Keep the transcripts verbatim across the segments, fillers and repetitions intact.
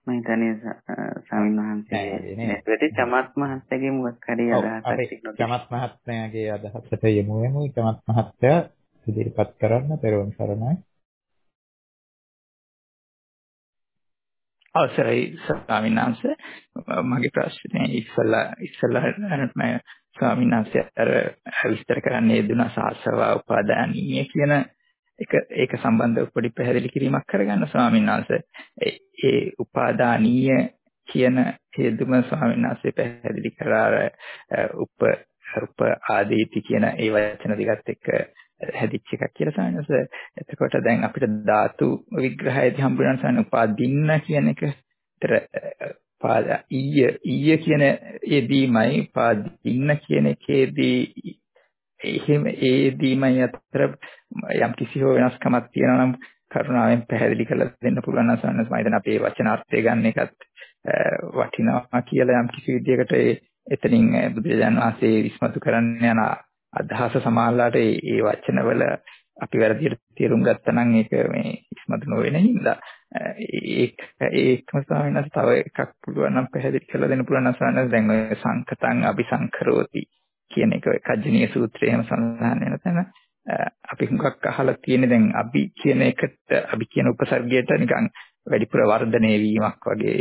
මම හිතන්නේ ස්වාමීන් වහන්සේ නැත්නම් චමත් මහත්තයාගේ මොකක් හරි අදහසක් තිබුණොත් චමත් මහත්මයාගේ අදහසට යමු වෙමු. චමත් මහත්තයා ඉදිරිපත් කරන්න පෙරවන් සරණයි. අවසරයි ස්වාමීන් වහන්සේ මගේ ප්‍රශ්නේ ඉස්සලා ඉස්සලා මම ස්වාමීන් වහන්සේ අර විස්තර කරන්නේ දුන සාසව උපාදානීය කියන එක ඒක සම්බන්ධව පොඩි පැහැදිලි කිරීමක් කරගන්න ස්වාමීන් වහන්සේ ඒ උපාදානීය කියන හේතුම ස්වාමීන් වහන්සේ පැහැදිලි කරා උප උප ආදීති කියන ඒ වචන දෙකත් එක්ක හැදිච්ච එකක් කියලා ස්වාමීන් වහන්සේ. එතකොට දැන් අපිට ධාතු විග්‍රහයේදී හම්බ වෙන ස්වාමීන් උපාදින්න කියන එක විතර පාද ඊය ඊය කියන ඒදීමයි උපාදින්න කියන එකේදී එහෙම ඒදීමයි අතර යම් කිසි හෝ වෙනස්කමක් තියෙනවා නම් කරුණාවෙන් පැහැදිලි කරලා දෙන්න පුළුවන් නම් ස්වාමීන් වහන්සේ මම දැන් අපේ වචනාර්ථය ගන්න එකත් වටිනවා කියලා යම් කිසි විදියකට එතනින් බුදුරජාණන් වහන්සේ විස්මතු කරන්න යන අදහස සමාහලට ඒ වචනවල අපි වැරදියට තේරුම් ගත්තා නම් ඒක මේ ඉස්මතු නොවෙන හින්දා ඒක ඒකම ස්වාමීන් වහන්සේ තව එකක් පුළුවන් නම් පැහැදිලි කරලා දෙන්න පුළුවන් නම් ස්වාමීන් වහන්සේ දැන් ඔය සංකතං අபிසංකරෝති කියන එක කජ්ජනීය සූත්‍රයේ එහෙම සඳහන් වෙන තැන අපි හුඟක් අහලා තියෙන්නේ දැන් අපි කියන එකට අපි කියන උපසර්ගයට නිකන් වැඩිපුර වර්ධනය වීමක් වගේ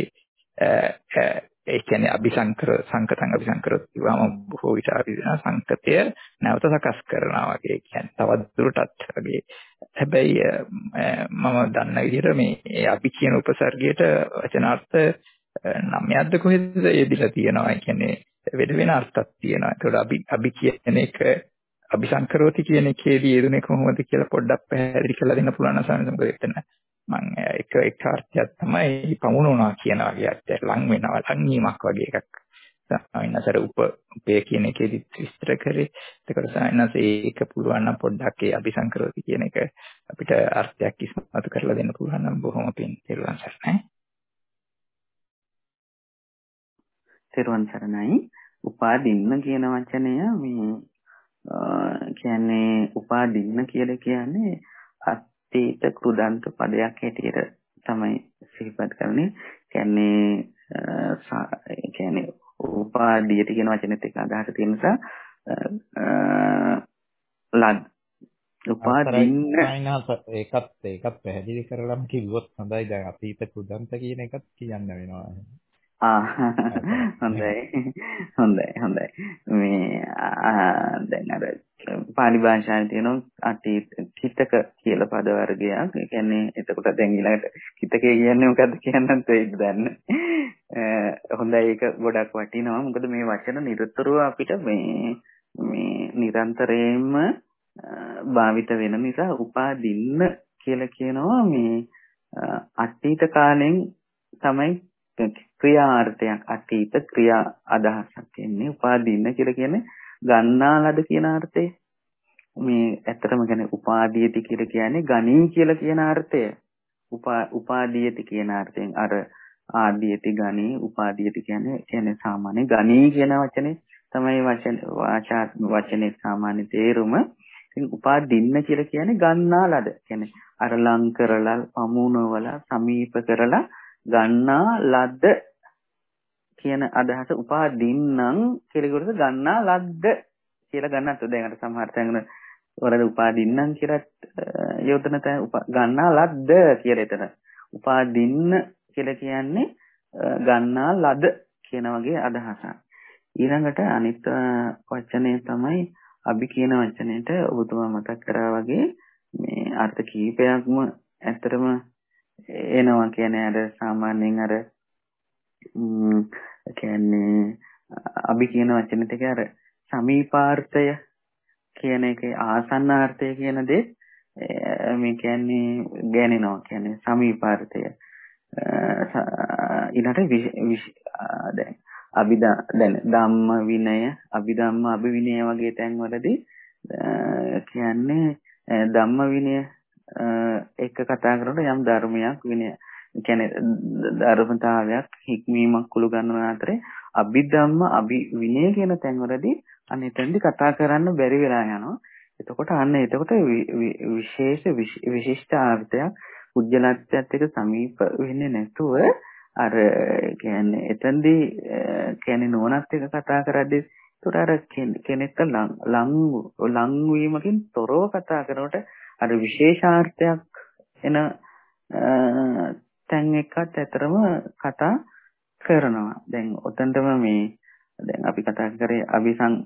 ඒ කියන්නේ අபிසංකර සංකතං අபிසංකරොත් කියවම බොහෝ විට අපි දෙන සංකතය නැවත සකස් කරනවා වගේ කියන්නේ තවත් දුරටත් වගේ. හැබැයි මම දන්න විදිහට මේ අපි කියන උපසර්ගයට වචනාර්ථ නම්යද්ද කොහෙද යෙදিলা තියෙනවා. ඒ කියන්නේ වෙන වෙන අර්ථයක් තියෙනවා. ඒකට අපි අපි කියන එක අபிසංකරෝති කියන එකේදී යෙදුනේ කොහොමද කියලා පොඩ්ඩක් පැහැදිලි කරලා දෙන්න පුළුවන් නම් සමහරවිට එතන මම එක එක අර්ථයක් තමයි පමුණුනවා කියන වගේ අර්ථයක් ලං වෙනවා ලං වීමක් වගේ එකක් සාමාන්‍යසර උප උපේ කියන එකේදී විස්තර කරේ. ඒකට සාමාන්‍යස ඒක පුළුවන් නම් පොඩ්ඩක් ඒ අபிසංකරෝති කියන එක අපිට අර්ථයක් ඉස්මතු කරලා දෙන්න පුළුවන් නම් බොහොම පිං තෙරුවන් සරණයි. තෙරුවන් සරණයි. උපාදින්න කියන වචනය මේ කියන්නේ උපාදින්න කියලා කියන්නේ අතීත කෘදන්ත පදයක් හැටියට තමයි සිහිපත් කරන්නේ. කියන්නේ කියන්නේ උපාදීයති කියන වචනේත් එක්ක අදහස තියෙන නිසා ලද් උපාදින්න ඒකත් ඒකත් පැහැදිලි කරලම කිව්වොත් හොඳයි. දැන් අතීත කෘදන්ත කියන එකත් කියන්න වෙනවා. ආ හොඳයි හොඳයි හොඳයි මේ දැන් අර පාලි භාෂාවේ තියෙන අතීත කිතක කියලා පද වර්ගයක්. ඒ කියන්නේ එතකොට දැන් ඊළඟට කිතකේ කියන්නේ මොකද්ද කියන්නත් ඒක දන්න. හොඳයි ඒක ගොඩක් වටිනවා. මොකද මේ වචන නිරතුරුව අපිට මේ මේ නිරන්තරයෙන්ම භාවිත වෙන නිසා උපාදින්න කියලා කියනවා මේ අතීත කාලෙන් තමයි ක්‍රියාර්ථයක් අතීත ක්‍රියා අදහසක් එන්නේ. උපාදින්න කියලා කියන්නේ ගන්නා ලද කියන අර්ථය. මේ ඇත්තටම කියන්නේ උපාදීයති කියලා කියන්නේ ගණී කියලා කියන අර්ථය. උපා උපාදීයති කියන අර්ථයෙන් අර ආදීයති ගණී උපාදීයති කියන්නේ කියන්නේ සාමාන්‍ය ගණී කියන වචනේ තමයි වචන වාචා වචනේ සාමාන්‍ය තේරුම. ඉතින් උපාදින්න කියලා කියන්නේ ගන්නා ලද. කියන්නේ අර ලං කරලා පමුණවලා සමීප කරලා ගන්නා ලද්ද කියන අදහස උපාදින්නම් කියලා කිව්වොත් ගන්නා ලද්ද කියලා ගන්නත් දැන් අර සමහර තැන්වල වරද උපාදින්නම් කියලා යොදන තැන ගන්නා ලද්ද කියලා එතන උපාදින්න කියලා කියන්නේ ගන්නා ලද කියන වගේ අදහසක්. ඊළඟට අනිත් වචනය තමයි අභි කියන වචනයට ඔබතුමා මතක් කරා වගේ මේ අර්ථ කීපයක්ම ඇත්තටම එනවා. කියන්නේ අර සාමාන්‍යයෙන් අර කියන්නේ අභි කියන වචනෙත් එක අර සමීපාර්ථය කියන එකේ ආසන්නාර්ථය කියන දේ මේ කියන්නේ ගෑනෙනවා. කියන්නේ සමීපාර්ථය ඊළඟට දැන් අභිදා දැන් ධම්ම විනය අභිධම්ම අභිවිනය වගේ තැන්වලදී කියන්නේ ධම්ම විනය එක කතා කරනකොට යම් ධර්මයක් විනය කියන්නේ ධර්මතාවයක් හික්මීමක් කුළු ගන්නන අතරේ අභිධම්ම අභිවිනය කියන තැන්වලදී අනිතෙන්දි කතා කරන්න බැරි වෙලා යනවා. එතකොට අන්න එතකොට විශේෂ විශිෂ්ට අර්ථයක් උජ්ජලත්වයට එක සමීප වෙන්නේ නැතුව අර කියන්නේ එතෙන්දී කියන්නේ නෝනත් එක කතා කරද්දී ඒතර අර කෙනෙක්ට ලං ලං වීමකින් තොරව කතා කරනකොට අර විශේෂාර්ථයක් එන තැන් එකත් ඇතරම කතා කරනවා. දැන් ඔතනටම මේ දැන් අපි කතා කරේ අபிසං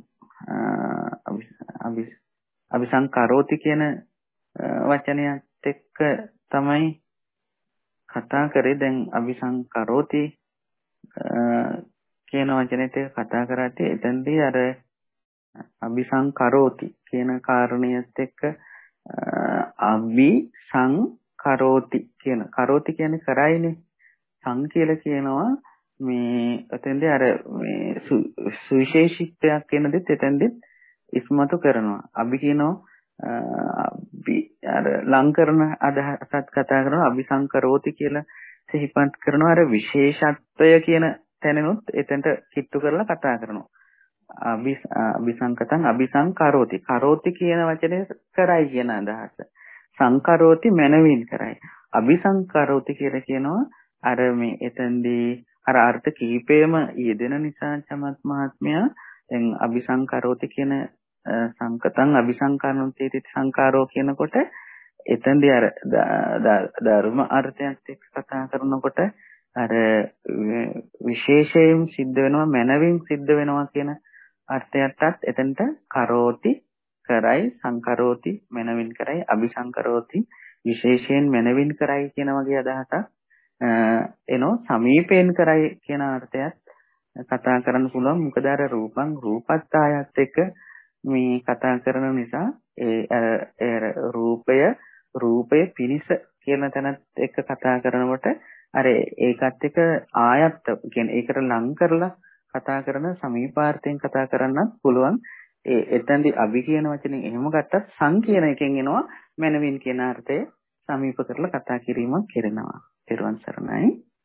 අභි අபிසංකරෝති කියන වචනයත් එක්ක තමයි කතා කරේ. දැන් අபிසංකරෝති කියන වචනේට කතා කරද්දී එතෙන්දී අර අபிසංකරෝති කියන කාරණියත් එක්ක අபிසංකරෝති කියන කරෝති කියන්නේ කරයිනේ. සං කියලා කියනවා මේ එතෙන්දී අර මේ සුවිශේෂීත්වයක් කියන දෙත් එතෙන්දී ඉස්මතු කරනවා. අභි කියනවා අභි අර ලං කරන අදහසත් කතා කරනවා. අபிසංකරෝති කියලා සිහිපත් කරනවා. අර විශේෂත්වය කියන තැනනොත් එතෙන්ට කිට්ටු කරලා කතා කරනවා. අභි අபிසංකතං අபிසංකරෝති. කරෝති කියන වචනේ කරයි කියන අදහස. සංකරෝති මනවින් කරයි. අபிසංකරෝති කියලා කියනවා අර මේ එතෙන්දී අර අර්ථ කීපෙම යෙදෙන නිසා චමත් මහත්මයා දැන් අபிසංකරෝති කියන සංකතං අபிසංකරණෝති සංකාරෝ කියනකොට එතෙන්දී අර ධර්ම අර්ථයත් එක්ක කතා කරනකොට අර විශේෂයෙන් සිද්ධ වෙනවා මනවින් සිද්ධ වෙනවා කියන අර්ථයටත් එතෙන්ට කරෝති කරයි සංකරෝති මනවින් කරයි අபிසංකරෝති විශේෂයෙන් මනවින් කරයි කියන වගේ අදහසක් එනෝ සමීපයෙන් කරයි කියන අර්ථයත් කතා කරන්න පුළුවන්. මොකද අර රූපං රූපත්තායත් එක්ක මේ කතා කරන නිසා ඒ රූපය රූපය පිනිස කියන තැනත් එක්ක කතා කරනකොට අර ඒකත් එක්ක ආයත් කියන්නේ ඒකට ලං කරලා කතා කරන සමීපාර්ථයෙන් කතා කරන්නත් පුළුවන්. ඒ එතෙන්දී අභි කියන වචනේ එහෙම ගත්තත් සං කියන එකෙන් එනවා මනවින් කියන අර්ථය සමීප කරලා කතා කිරීමක් කරනවා. ත්වන් සරණයි.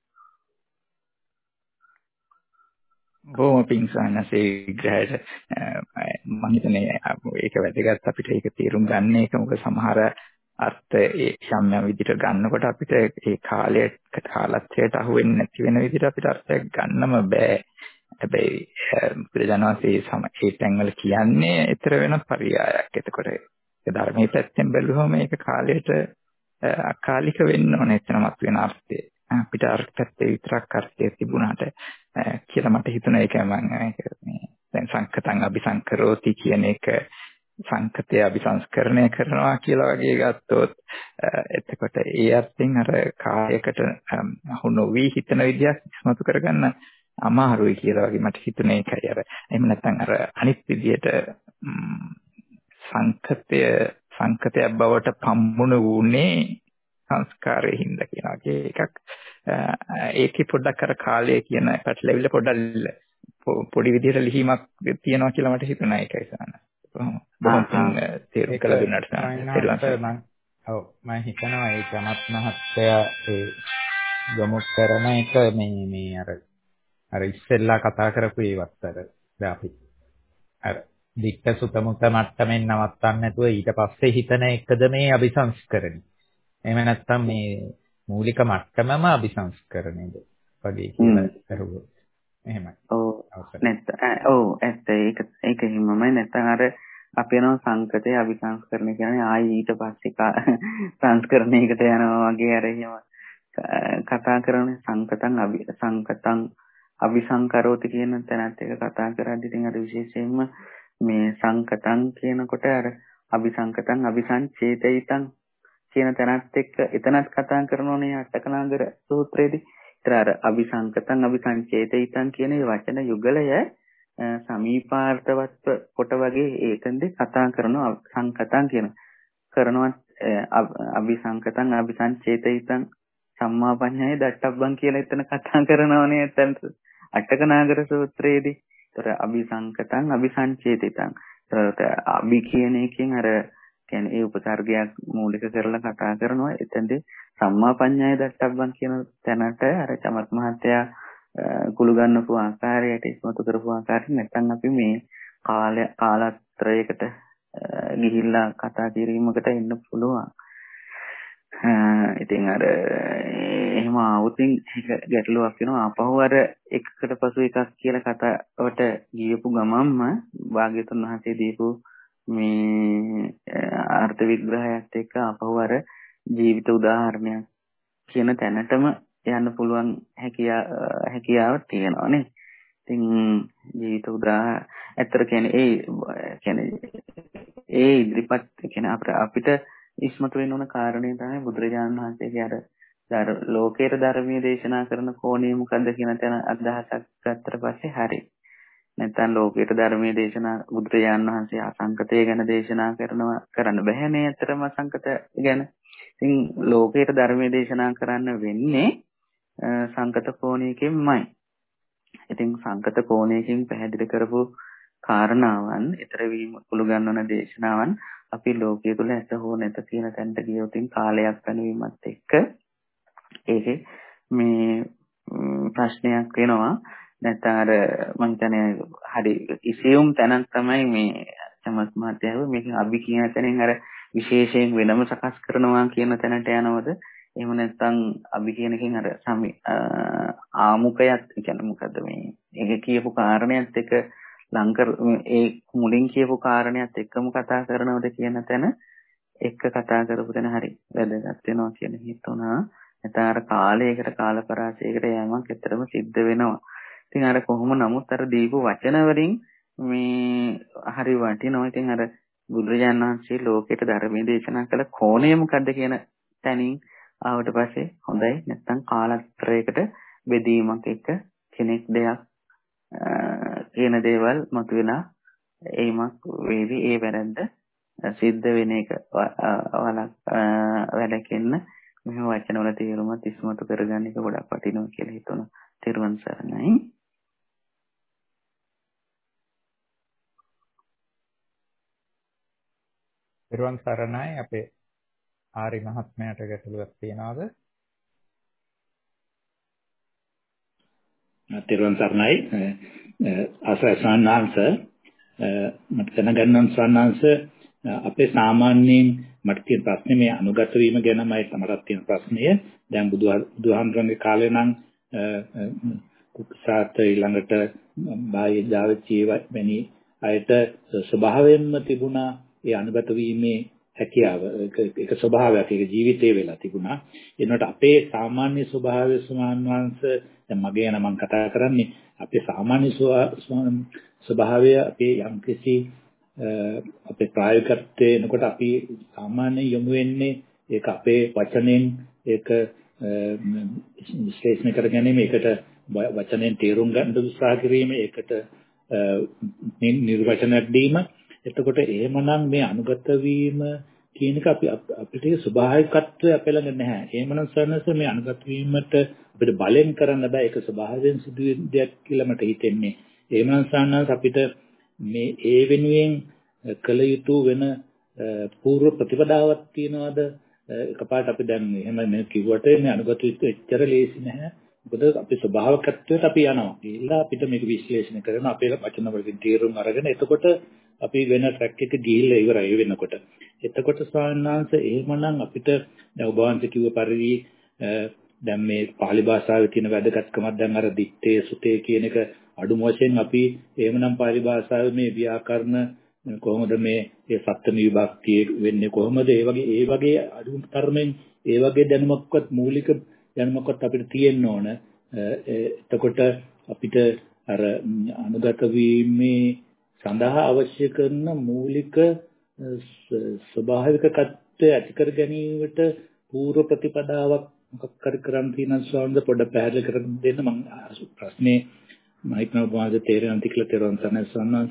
බොහොම පිං සානසේ විග්‍රහයට මම හිතන්නේ ඒක වැදගත් අපිට ඒක තේරුම් ගන්න එක. මොකද සමහර අර්ථ ඒ යම් යම් විදිහට ගන්නකොට අපිට ඒ කාලයට කාලත්වයට අහු වෙන්නේ නැති වෙන විදිහට අපිට අර්ථයක් ගන්නම බෑ. හැබැයි ප්‍රජානවාසී සම ඒ තැන්වල කියන්නේ ඊතර වෙන පරියායක්. එතකොට ඒ ධර්මයේ පැත්තෙන් බැලුවම ඒක කාලයට අකාලික වෙන්න ඕනේ. එතනමත් වෙන අර්ථය අපිට අර්ථ පැත්තේ විතරක් අර්ථය තිබුණාට කියලා මට හිතුණා. ඒක මම මේ දැන් සංකතං අபிසංකරෝති කියන එක සංකතය අபிසංස්කරණය කරනවා කියලා වගේ ගත්තොත් එතකොට ඒ අර්ථයෙන් අර කායයකට අහු නොවි හිතන විදියක් ඉස්මතු කරගන්න අමාරුයි කියලා වගේ මට හිතුනේ. ඒකයි අර එහෙම නැත්නම් අර අනිත් විදියට සංකතය සංකතයක් බවට පම්මුණු වුණේ සංස්කාරයේ හින්දා කියන වගේ එකක්. ඒකේ පොඩ්ඩක් අර කාලය කියන පැටලෙවිල්ල පොඩ්ඩක් පොඩි විදිහට ලිහිමක් තියෙනවා කියලා මට හිතුණා. ඒකයි සාන. බොහොම බොහොම තේරුම් කළ දුන්නාට සාන. ඔව් මම හිතනවා ඒ චමත් මහත්තයා ඒ යොමු කරන එක මේ මේ අර අර ඉස්සෙල්ලා කතා කරපු ඒවත් අර දැන් අපි අර දික්ක සුතමුත මට්ටමින් නවත්තන්න නැතුව ඊට පස්සේ හිතන එකද මේ අபிසංස්කරණය. එහෙම නැත්නම් මේ මූලික මට්ටමම අபிසංස්කරණයද වගේ කියලා කරුවොත් එහෙමයි. ඔව් නැත්නම් ඔව් ඇත්ත ඒක ඒක හිමමයි. නැත්නම් අර අපි යනවා සංකතේ අபிසංස්කරණය කියන්නේ ආයි ඊට පස්සේ සංස්කරණයකට යනවා වගේ අර එහෙම කතා කරන සංකතං අභි සංකතං අபிසංකරෝති කියන තැනත් එක කතා කරද්දී ඉතින් අර විශේෂයෙන්ම මේ සංකතං කියනකොට අර අபிසංකතං අபிසංචේතිතං කියන තැනත් එක්ක එතනත් කතා කරනෝනේ අටකනාගර සූත්‍රයේදී. ඒතර අර අபிසංකතං අபிසංචේතිතං කියන මේ වචන යුගලය සමීපාර්ථවත් කොට වගේ ඒකෙන්ද කතා කරනවා. සංකතං කියන කරනවා අபிසංකතං අபிසංචේතිතං සම්මාපඤ්ඤය දට්ඨබ්බං කියලා එතන කතා කරනවනේ එතන අටකනාගර සූත්‍රයේදී. ඒතර අபிසංකතං අபிසංචේතිතං. ඒතර අභි කියන එකෙන් අර කියන්නේ ඒ උපසර්ගයක් මූලික කරලා කතා කරනවා. එතෙන්දී සම්මාපඤ්ඤය දට්ඨබ්බං කියන තැනට අර චමත් මහත්තයා කුළු ගන්නපු ආකාරයට ඉස්මතු කරපු ආකාරයට නැත්නම් අපි මේ කාල කාලත්‍රයකට ගිහිල්ලා කතා කිරීමකට එන්න පුළුවන්. ඉතින් අර එහෙම එහෙම ආවොතින් එක ගැටලුවක් වෙනවා. ආපහු අර එකකට පසු එකක් කියලා කතාවට ගියපු ගමන්ම භාග්‍යතුන් වහන්සේ දීපු මේ අර්ථ විග්‍රහයත් එක්ක ආපහු අර ජීවිත උදාහරණයක් කියන තැනටම යන්න පුළුවන් හැකියාව හැකියාවක් තියෙනවා නේ. ඉතින් ජීවිත උදා ඇත්තට කියන්නේ ඒ කියන්නේ ඒ ඉදිරිපත් කියන්නේ අපිට ඉස්මතු වෙන්න ඕන කාරණේ තමයි බුදුරජාණන් වහන්සේගේ අර දර ලෝකේට ධර්මයේ දේශනා කරන කෝණය මොකද්ද කියන තැන අදහසක් ගත්තට පස්සේ හරි. නැත්නම් ලෝකේට ධර්මයේ දේශනා බුදුරජාණන් වහන්සේ අසංකතය ගැන දේශනා කරනවා කරන්න බෑනේ ඇත්තටම අසංකත ගැන. ඉතින් ලෝකේට ධර්මයේ දේශනා කරන්න වෙන්නේ සංකත කෝණයකින්මයි. ඉතින් සංකත කෝණයකින් පැහැදිලි කරපු කාරණාවන්, ඊතර වීම කුළු ගන්නවන දේශනාවන් අපි ලෝකයේ තුල ඇත හෝ නැත කියන තැනට ගියොතින් කාලයක් පැනවීමත් එක්ක ඒකේ මේ ප්‍රශ්නයක් වෙනවා. නැත්නම් අර මම කියන්නේ හරි ඉසියුම් තැනක් තමයි මේ චමත් මහත්තයාව මේක අපි කියන තැනින් අර විශේෂයෙන් වෙනම සකස් කරනවා කියන තැනට යනවද? එහෙම නැත්නම් අපි කියන එකෙන් අර සමි ආමුකයත් කියන්නේ මොකද්ද මේ ඒක කියපු කාරණයක් එක්ක ලංකර ඒ මුලින් කියපු කාරණයක් එක්කම කතා කරනවද කියන තැන එක්ක කතා කරපු තැන හරි වැදගත් වෙනවා කියන හිතුණා. නැත්නම් අර කාලයකට කාලපරාසයකට යෑමක් ඇත්තටම සිද්ධ වෙනවා. ඉතින් අර කොහොම නමුත් අර දීපු වචන වලින් මේ හරි වටිනවා. ඉතින් අර බුදුරජාණන් වහන්සේ ලෝකෙට ධර්මයේ දේශනා කළ කෝණය මොකද්ද කියන තැනින් ආවට පස්සේ හොඳයි. නැත්නම් කාලත්‍රයකට බෙදීමක් එක්ක කෙනෙක් දෙයක් කියන දේවල් මතුවලා ඒමක් වේවි. ඒ වැරද්ද සිද්ධ වෙන එක වැඩකින්න මෙහෙම වචන වල තේරුමත් ඉස්මතු කරගන්න එක ගොඩක් වටිනවා කියලා හිතුණා. තෙරුවන් සරණයි. තෙරුවන් සරණයි. අපේ ආරි මහත්මයාට ගැටලුවක් තියනවාද? තෙරුවන් සරණයි. අසසන්නාංශ මට දැනගන්න සන්නාංශ අපේ සාමාන්‍යයෙන් මට තියෙන ප්‍රශ්නේ මේ අනුගත වීම ගැනමයි මටත් තියෙන ප්‍රශ්නය. දැන් බුදුහාමුදුරන්ගේ කාලේ නම් කුක්සාත ඊළඟට බාහ්‍ය ජාවචී වැනි අයට ස්වභාවයෙන්ම තිබුණා ඒ අනුගත වීමේ හැකියාව. ඒක ස්වභාවයක්, ඒක ජීවිතේ වෙලා තිබුණා. ඒනට අපේ සාමාන්‍ය ස්වභාවය සමානවංශ දැන් මගේ යන මම කතා කරන්නේ අපේ සාමාන්‍ය ස්වභාවය අපේ යම්කිසි අපේ ප්‍රායෝගිකත්වයේ එනකොට අපි සාමාන්‍ය යොමු වෙන්නේ ඒක අපේ වචනෙන් ඒක විශ්ලේෂණය කර ගැනීම, ඒකට වචනෙන් තේරුම් ගන්න උත්සාහ කිරීම, ඒකට නිර්වචනයක් දීම. එතකොට එහෙමනම් මේ අනුගත වීම කියන එක අපි අපිට ස්වභාවිකත්වය අපේ ළඟ නැහැ. එහෙමනම් සර්නස මේ අනුගත වීමට අපිට බලෙන් කරන්න බෑ. ඒක ස්වභාවයෙන් සිදුවෙන දෙයක් කියලා මට හිතෙන්නේ. එහෙමනම් සර්නස අපිට මේ ඒ වෙනුවෙන් කළ යුතු වෙන පූර්ව ප්‍රතිපදාවක් තියනවාද? එකපාරට අපි දැන් එහෙම මේ කිව්වට මේ අනුගත යුතු එච්චර ලේසි නැහැ. මොකද අපි ස්වභාවිකත්වයට අපි යනවා. ඒලා අපිට මේක විශ්ලේෂණය කරන අපේ වචන වලින් තීරුම් අරගෙන එතකොට අපි වෙන ට්‍රැක් එක ගිහිල්ලා ඉවරයි වෙනකොට. එතකොට ස්වාමීනාංශ එහෙමනම් අපිට දැන් ඔබ වහන්සේ කිව්ව පරිදි දැන් මේ පාලි භාෂාවේ තියෙන වැදගත්කමක් දැන් අර දිත්තේ සුතේ කියන එක අඩුම වශයෙන් අපි එහෙමනම් පාලි භාෂාවේ මේ ව්‍යාකරණ කොහොමද මේ ඒ සත්ත්ව විභක්තිය වෙන්නේ කොහොමද ඒ වගේ ඒ වගේ අඩු තරමෙන් ඒ වගේ දැනුමක්වත් මූලික දැනුමක්වත් අපිට තියෙන්න ඕන. එතකොට අපිට අර අනුගත වීමේ සඳහා අවශ්‍ය කරන මූලික ස්වභාවිකත්වය ඇති කර ගැනීමට පූර්ව ප්‍රතිපදාවක් මොකක් කර කරන් තියෙන ස්වාමීන් පොඩ්ඩක් පැහැදිලි කර දෙන්න. මම ප්‍රශ්නේ මයික්නෝ වාද තේරෙන තිකලා තේරුම් ගන්න සම්මාස.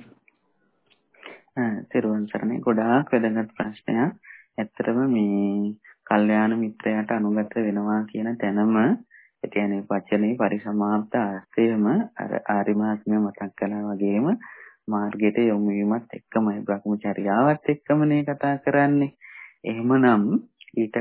තෙරුවන් සරණයි. ගොඩාක් වැදගත් ප්‍රශ්නයක්. ඇත්තටම මේ කල්යාණ මිත්‍රයාට අනුගත වෙනවා කියන තැනම ඒ කියන්නේ වචනේ පරිසමාප්ත ආශ්‍රයම අර ආරි මහත්මිය මතක් කළා වගේම මාර්ගයට යොමු වීමත් එක්කමයි බ්‍රහ්මචර්යාවත් එක්කමනේ කතා කරන්නේ. එහෙමනම් ඊට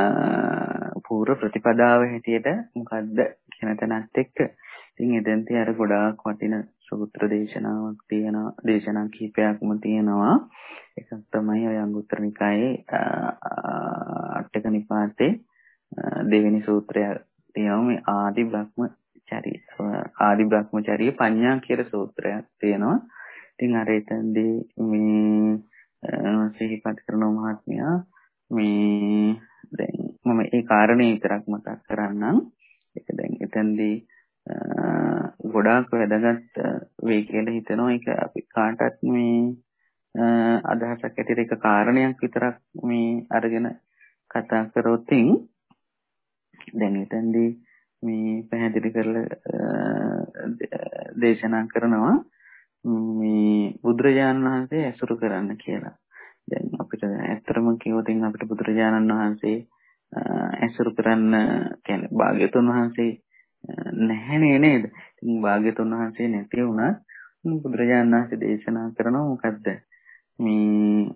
පූර්ව ප්‍රතිපදාව හැටියට මොකද්ද කියන තැනත් එක්ක ඉතින් එතෙන්දී අර ගොඩාක් වටින සූත්‍ර දේශනාවක් තියෙනවා, දේශනා කිහිපයක්ම තියෙනවා. එකක් තමයි ඔය අංගුත්තර නිකායේ අටක නිපාතේ දෙවෙනි සූත්‍රය තියෙනවා ආදි බ්‍රහ්මචාරී ආදි බ්‍රහ්මචාරී පඤ්ඤා කියලා සූත්‍රයක් තියෙනවා. ඉතින් අර එතනදී මේ සිහිපත් කරන මහත්මයා මේ දැන් මම ඒ කාරණේ විතරක් මතක් කරන්නම්. ඒක දැන් එතනදී ගොඩාක් වැදගත් වෙයි කියලා හිතනවා. ඒක අපි කාටත් මේ අදහසක් ඇටියට ඒක කාරණයක් විතරක් මේ අරගෙන කතා කරොත් දැන් එතනදී මේ පැහැදිලි කරලා දේශනා කරනවා මේ බුදුරජාණන් වහන්සේ ඇසුරු කරන්න කියලා. දැන් අපිට ඇත්තටම කිව්වොත් අපිට බුදුරජාණන් වහන්සේ ඇසුරු කරන්න කියන්නේ භාග්‍යතුන් වහන්සේ නැහැ නේද? ඉතින් භාග්‍යතුන් වහන්සේ නැති වුණත් බුදුරජාණන් වහන්සේ දේශනා කරනවා මොකද්ද? මේ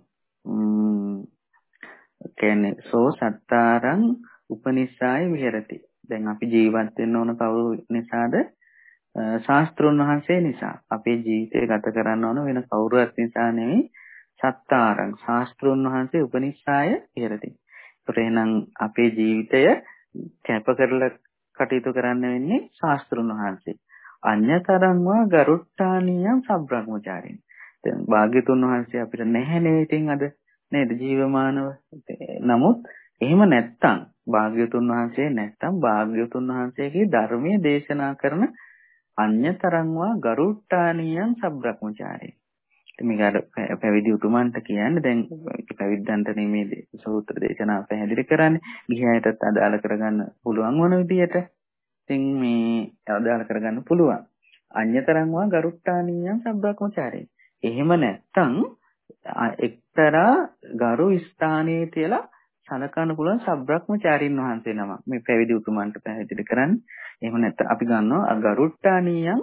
කියන්නේ සෝ සත්තාරං උපනිස්සාය විහෙරති. දැන් අපි ජීවත් වෙන්න ඕන කවුරු නිසාද? ශාස්ත්‍රුන් වහන්සේ නිසා. අපේ ජීවිතය ගත කරන්න ඕන වෙන කවුරුවත් නිසා නෙවෙයි. සත්තාරං ශාස්ත්‍රුන් වහන්සේ උපනිස්සාය විහෙරති. එහෙනම් අපේ ජීවිතය කැප කරලා කටයුතු කරන්න වෙන්නේ ශාස්ත්‍රුන් වහන්සේ. අඤ්‍යතරංවා ගරුට්ටානියම් සබ්‍රහ්මචාරින්. දැන් භාග්‍යතුන් වහන්සේ අපිට නැහැනේ ඉතින් අද නේද ජීවමානව. නමුත් එහෙම නැත්තම් භාග්‍යතුන් වහන්සේ නැත්තම් භාග්‍යතුන් වහන්සේගේ ධර්මයේ දේශනා කරන අඤ්‍යතරංවා ගරුට්ටානියම් සබ්‍රහ්මචාරින්. මේක අර පැවිදි උතුමන්ට කියන්නේ දැන් පැවිද්දන්ට නෙමෙයි සූත්‍ර දේශනා පැහැදිලි කරන්නේ. ගිහියටත් අදාළ කරගන්න පුළුවන් වන විදිහට. ඉතින් මේ අදාළ කරගන්න පුළුවන්. අඤ්‍යතරංවා ගරුට්ටානියම් සබ්‍රහ්මචාරින්. එහෙම නැත්තම් එක්තරා ගරු ස්ථානයේ තියලා සලකන්න පුළුවන් සබ්‍රහ්මචාරින් වහන්සේ නම මේ පැවිදි උතුමන්ට පැහැදිලි කරන්නේ. එහෙම නැත්නම් අපි ගන්නවා ගරුට්ටානියම්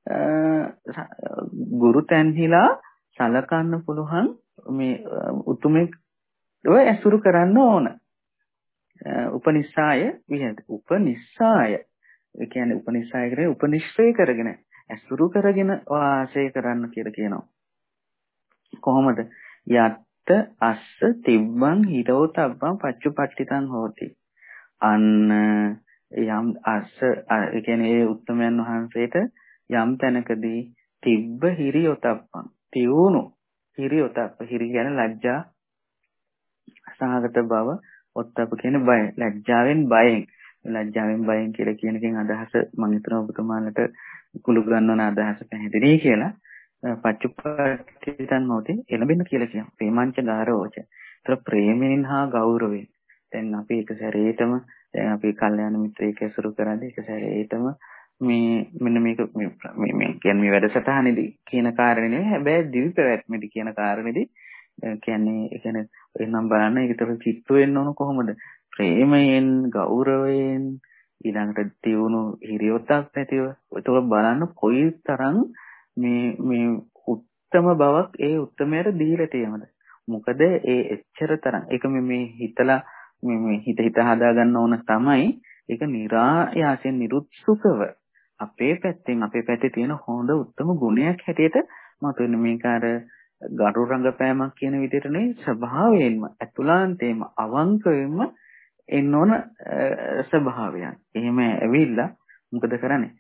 ගුරු තැන්හිලා සලකන්න පුළුවන් මේ උතුමෙක් ඔය ඇසුරු කරන්න ඕන. උපනිස්සාය විහෙරති. උපනිස්සාය ඒ කියන්නේ උපනිස්සාය කියන්නේ උපනිශ්‍රේ කරගෙන ඇසුරු කරගෙන වාසය කරන්න කියලා කියනවා. කොහොමද? යත්ත අස්ස තිබ්බං හිරෝ තබ්බං පච්චුපට්ඨිතං හෝති. අන්න යම් අස්ස ඒ කියන්නේ ඒ උත්තමයන් වහන්සේට යම් තැනකදී තිබ්බ හිරියොතප්පං තියුණු හිරියොතප්ප හිරි කියන්නේ ලැජ්ජා සහගත බව ඔත්තප්ප කියන්නේ බය ලැජ්ජාවෙන් බයෙන් ලැජ්ජාවෙන් බයෙන් කියලා කියන එකෙන් අදහස මම හිතනවා ඔබතුමාලට කුළු ගන්නවන අදහස පැහැදිලි කියලා පච්චුපට්ඨිතං හොති එළඹෙන කියලා කියනවා ප්‍රේමංච ගාරෝච. ඒතර ප්‍රේමයෙන් හා ගෞරවයෙන් දැන් අපි එක සැරේටම දැන් අපි කල්යාණ මිත්‍රයෙක් ඇසුරු කරන්නේ එක සැරේටම මේ මෙන්න මේක මේ මේ කියන්නේ මේ වැඩසටහනේදී කියන කාරණේ නෙවෙයි හැබැයි දිවි පැවැත්මේදී කියන කාරණේදී කියන්නේ ඒ කියන්නේ එනම් බලන්න ඒකට චිත්ත වෙන්න ඕන කොහොමද ප්‍රේමයෙන් ගෞරවයෙන් ඊළඟට තියුණු හිරියොතක් නැතිව ඒක බලන්න කොයිතරම් මේ මේ උත්තම බවක් ඒ උත්තමයට දීලා තියෙනවද මොකද ඒ එච්චර තරම් ඒක මේ හිතලා මේ හිත හිත හදා ගන්න ඕන තමයි ඒක નિરાයාසයෙන් නිරුත්සුකව අපේ පැත්තෙන් අපේ පැත්තේ තියෙන හොඳ උත්තම ගුණයක් හැටියට මතුවෙන මේක අර ගරු රංගපෑමක් කියන විදිහට නෙවෙයි ස්වභාවයෙන්ම අතුලාන්තයෙන්ම අවංකවෙන්ම එන්න ඕන ස්වභාවයක්. එහෙම ඇවිල්ලා මොකද කරන්නේ?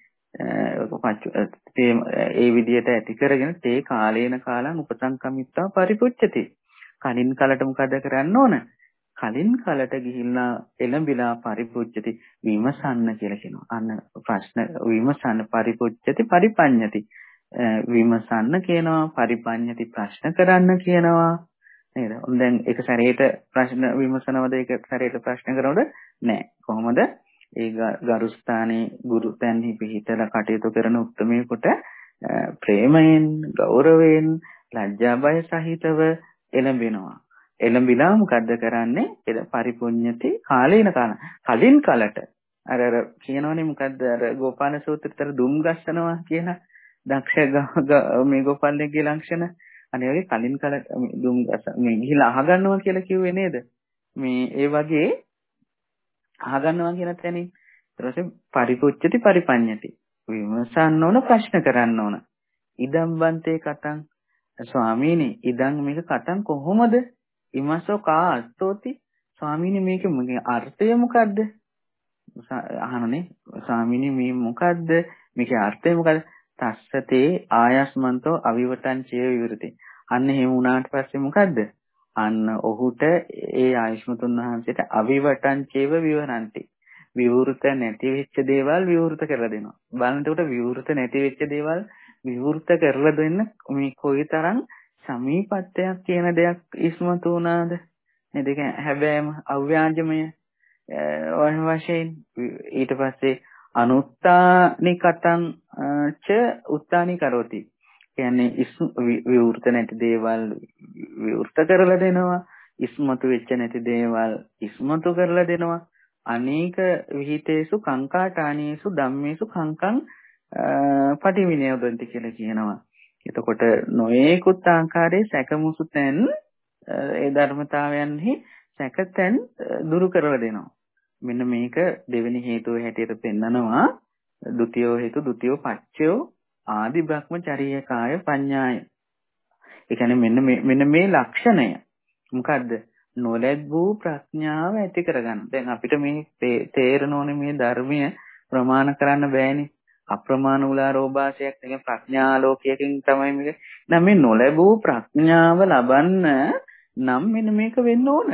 ඒ විදිහට ඇති කරගෙන තේ කාලේන කාලං උපසංකමිත්තා පරිපුච්ඡති. කලින් කලට මොකද කරන්න ඕන? කලින් කලට ගිහිල්ලා එළඹිලා පරිපුච්ඡති විමසන්න කියලා කියනවා. අන්න ප්‍රශ්න විමසන්න පරිපුච්ඡති පරිපඤ්ඤති. විමසන්න කියනවා පරිපඤ්ඤති ප්‍රශ්න කරන්න කියනවා. නේද? දැන් එක සැරේට ප්‍රශ්න විමසනවද ඒක සැරේට ප්‍රශ්න කරනවද? නෑ. කොහොමද? ඒ ගරුස්ථානයේ ගුරු තැන්හි පිහිටලා කටයුතු කරන උත්මයෙකුට ප්‍රේමයෙන් ගෞරවයෙන් ලැජ්ජා බය සහිතව එළඹෙනවා. එළඹිලා මොකද්ද කරන්නේ? එද පරිපුඤ්ඤති කාලේන කාල. කලින් කලට අර අර කියනවනේ මොකද්ද අර ගෝපාල සූත්‍රෙතර දුම් ගස්සනවා කියන දක්ෂ මේ ගෝපාලගේ ලක්ෂණ. අනේ වගේ කලින් කලට දුම් ගස මේ ගිහිලා අහගන්නවා කියලා කිව්වේ නේද? මේ ඒ වගේ අහගන්නවා කියන තැනින් ඊට පස්සේ පරිපුච්ඡති පරිපඤ්ඤති. විමසන්න ඕන ප්‍රශ්න කරන්න ඕන. ඉදම් බන්තේ කතං ස්වාමීනි ඉදන් මේක කතං කොහොමද? ඉමසෝ කා අර්ථෝති ස්වාමීනි මේකේ අර්ථය මොකද්ද? අහනනේ ස්වාමීනි මේ මොකද්ද? මේකේ අර්ථය මොකද්ද? තස්සතේ ආයස්මන්තෝ අවිවටං චේ විවෘති. අන්න එහෙම වුණාට පස්සේ මොකද්ද? අන්න ඔහුට ඒ ආයස්මතුන් වහන්සේට අවිවටං චේව විවරන්ති. විවෘත නැති වෙච්ච දේවල් විවෘත කරලා දෙනවා. බලන්න එතකොට විවෘත නැති වෙච්ච දේවල් විවෘත කරලා දෙන්න මේ කොයිතරම් සමීපත්වයක් කියන දෙයක් ඉස්මතු වුණාද? නේද? ඒක හැබැයිම අව්‍යාජමය වන වශයෙන් ඊට පස්සේ අනුත්තානිකතං ච උත්තානි කරෝති. කියන්නේ විවෘත නැති දේවල් විවෘත කරලා දෙනවා. ඉස්මතු වෙච්ච නැති දේවල් ඉස්මතු කරලා දෙනවා. අනේක විහිතේසු කංකාටානීසු ධම්මේසු කංකං පටිවිනයෝදන්ති කියලා කියනවා. එතකොට නොයේකුත් ආකාරයේ සැකමුසු තැන් ඒ ධර්මතාවයන්හි සැකතැන් දුරු කරලා දෙනවා. මෙන්න මේක දෙවෙනි හේතුව හැටියට පෙන්නනවා. ဒုတိ ය හේතු ဒုတိ ය පච්චයෝ ආදි බ්‍රහ්මචර්ය කාය පඤ්ඤාය. ඒ කියන්නේ මෙන්න මේ මෙන්න මේ ලක්ෂණය මොකද්ද? නොලැබූ ප්‍රඥාව ඇති කරගන්න. දැන් අපිට මේ තේරෙන ඕනේ මේ ධර්මය ප්‍රමාණ කරන්න බෑනේ. අප්‍රමාණ උලාරෝභාසයක් නෙවෙයි ප්‍රඥාලෝකයකින් තමයි මේක. නම් මේ නොලැබූ ප්‍රඥාව ලබන්න නම් මෙන්න මේක වෙන්න ඕන.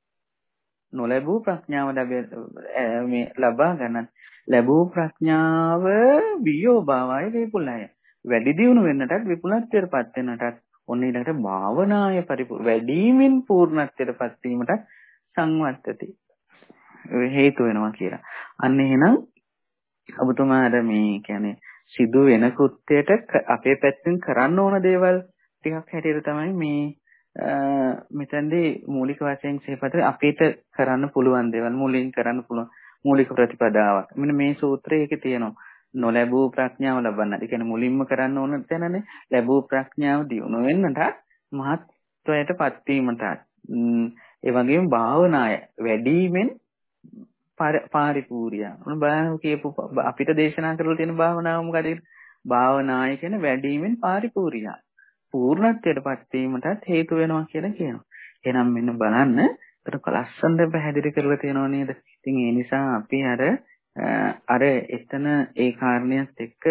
නොලැබූ ප්‍රඥාව මේ ලබා ගන්න ලැබූ ප්‍රඥාව වියෝ භාවය විපුලය. වැඩි දියුණු වෙන්නටත් විපුලත්වයටපත් වෙන්නටත් ඔන්න ඊළඟට භාවනාය පරිපූර්ණ වැඩිමින් පූර්ණත්වයටපත් වීමට සංවත්තති හේතු වෙනවා කියලා. අන්න එහෙනම් ඔබතුමා අර මේ කියන්නේ සිදු වෙන කෘත්‍යයට අපේ පැත්තෙන් කරන්න ඕන දේවල් ටිකක් හැටියට තමයි මේ මෙතනදී මූලික වශයෙන් සිහිපත් අපිට කරන්න පුළුවන් දේවල් මුලින් කරන්න පුළුවන් මූලික ප්‍රතිපදාවක්. මෙන්න මේ සූත්‍රයේ ඒකේ තියෙනවා. නොලැබූ ප්‍රඥාව ලබන්න. ඒ කියන්නේ මුලින්ම කරන්න ඕන තැනනේ ලැබූ ප්‍රඥාව දියුණු වෙන්නට මහත්වයටපත් වීමට ඒ වගේම භාවනාය වැඩිමෙන් පාරිපූර්ණිය. උන් බලන්න කියපු අපිට දේශනා කරලා තියෙන භාවනාව මොකද? භාවනාය කියන්නේ වැඩිමෙන් පාරිපූර්ණිය. පූර්ණත්වයටපත් වීමටත් හේතු වෙනවා කියලා කියනවා. එහෙනම් මෙන්න බලන්න ඒක ලස්සනට පැහැදිලි කරලා තියෙනව නේද? ඉතින් ඒ නිසා අපි අර අර එතන ඒ කාරණියත් එක්ක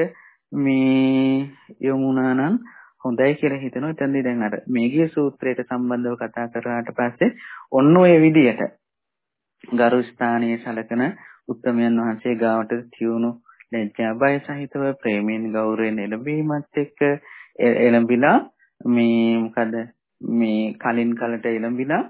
මේ යමුනා නම් හොඳයි කියලා හිතනවා. එතනදී දැන් අර මේගිය සූත්‍රයට සම්බන්ධව කතා කරාට පස්සේ ඔන්න ඔය විදියට ගරු ස්ථානයේ සලකන උත්තමයන් වහන්සේ ගාවට තියුණු ලැජ්ජා බය සහිතව ප්‍රේමයෙන් ගෞරවයෙන් එළඹීමත් එක්ක එළඹිලා මේ මොකද මේ කලින් කලට එළඹිලා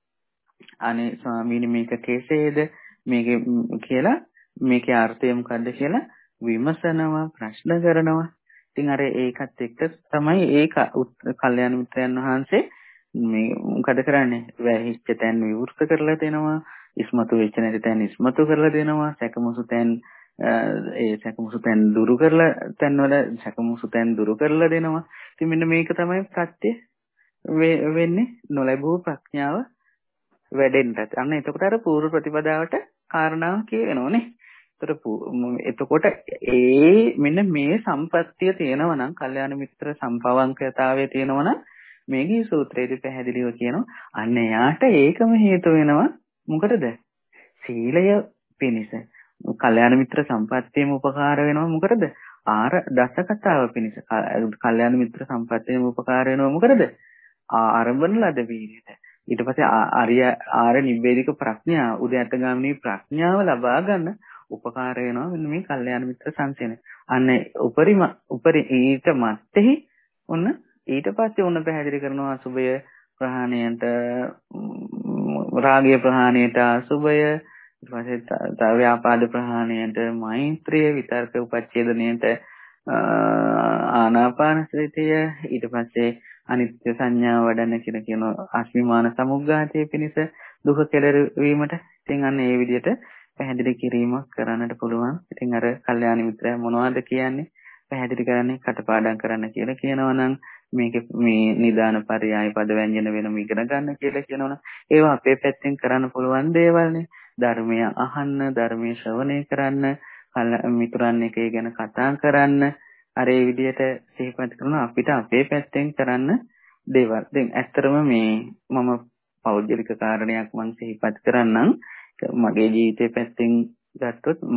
අනේ ස්වාමීනි මේක කෙසේද මේක කියලා මේකේ අර්ථය මොකද්ද කියලා විමසනවා ප්‍රශ්න කරනවා. ඉතින් අර ඒකත් එක්ක තමයි ඒක කල්යාණ මිත්‍රයන් වහන්සේ මේ මොකද කරන්නේ? වැහිච්ච තැන් විවෘත කරලා දෙනවා. ඉස්මතු වෙච්ච නැති තැන් ඉස්මතු කරලා දෙනවා. සැකමුසු තැන් ඒ සැකමුසු තැන් දුරු කරලා තැන් වල සැකමුසු තැන් දුරු කරලා දෙනවා. ඉතින් මෙන්න මේක තමයි ප්‍රත්‍ය වෙන්නේ නොලැබූ ප්‍රඥාව වැඩෙන්නට. අන්න එතකොට අර පූර්ව ප්‍රතිපදාවට කාරණාව කියවෙනෝනේ. එතකොට ඒ මෙන්න මේ සම්පත්තිය තියෙනවා නම් කල්යාණ මිත්‍ර සම්පවංකතාවයේ තියෙනවා නම් මේකේ සූත්‍රයේදී පැහැදිලිව කියනවා අන්න යාට ඒකම හේතු වෙනවා මොකටද? සීලය පිණිස. කල්යාණ මිත්‍ර සම්පත්තියම උපකාර වෙනවා මොකටද? ආර දස කතාව පිණිස. කල්යාණ මිත්‍ර සම්පත්තියම උපකාර වෙනවා මොකටද? ආරම්භන ලද වීර්යයට. ඊට පස්සේ ආර්ය ආර නිබ්බේධික ප්‍රඥා උද්‍යත්තගාමිනී ප්‍රඥාව ලබා ගන්න උපකාර වෙනවා මෙන්න මේ කල්යාණ මිත්‍ර සංසයන. අන්න උපරිම උපරි ඊට මැත්තේ ඔන්න ඊට පස්සේ ඔන්න පැහැදිලි කරනවා අසුභය ප්‍රහාණයට රාගය ප්‍රහාණයට අසුභය ඊට පස්සේ ව්‍යාපාද ප්‍රහාණයට මෛත්‍රිය විතර්ක උපච්ඡේදණයට ආනාපාන සතිය ඊට පස්සේ අනිත්‍ය සංඥාව වඩන්න කියලා කියන අස්මිමාන සමුග්ඝාතයේ පිණිස දුක කෙලවීමට. ඉතින් අන්න ඒ විදිහට පැහැදිලි කිරීමක් කරන්නට පුළුවන්. ඉතින් අර කල්යාණ මිත්‍රය මොනවද කියන්නේ? පැහැදිලි කරන්නේ කටපාඩම් කරන්න කියලා කියනවා නම් මේක මේ නිදාන පරයය පද ව්‍යංජන වෙනම ඉගෙන ගන්න කියලා කියනවනම් ඒවා අපේ පැත්තෙන් කරන්න පුළුවන් දේවල්නේ. ධර්මය අහන්න, ධර්මයේ ශ්‍රවණය කරන්න, මිතුරන් එක ගැන කතා කරන්න, අර ඒ විදිහට සිහිපත් කරන අපිට අපේ පැත්තෙන් කරන්න දේවල්. දැන් ඇත්තටම මේ මම පෞද්ගලික කාරණයක් මම සිහිපත් කරන්නම්. මගේ ජීවිතේ පැත්තෙන් ගත්තොත් මම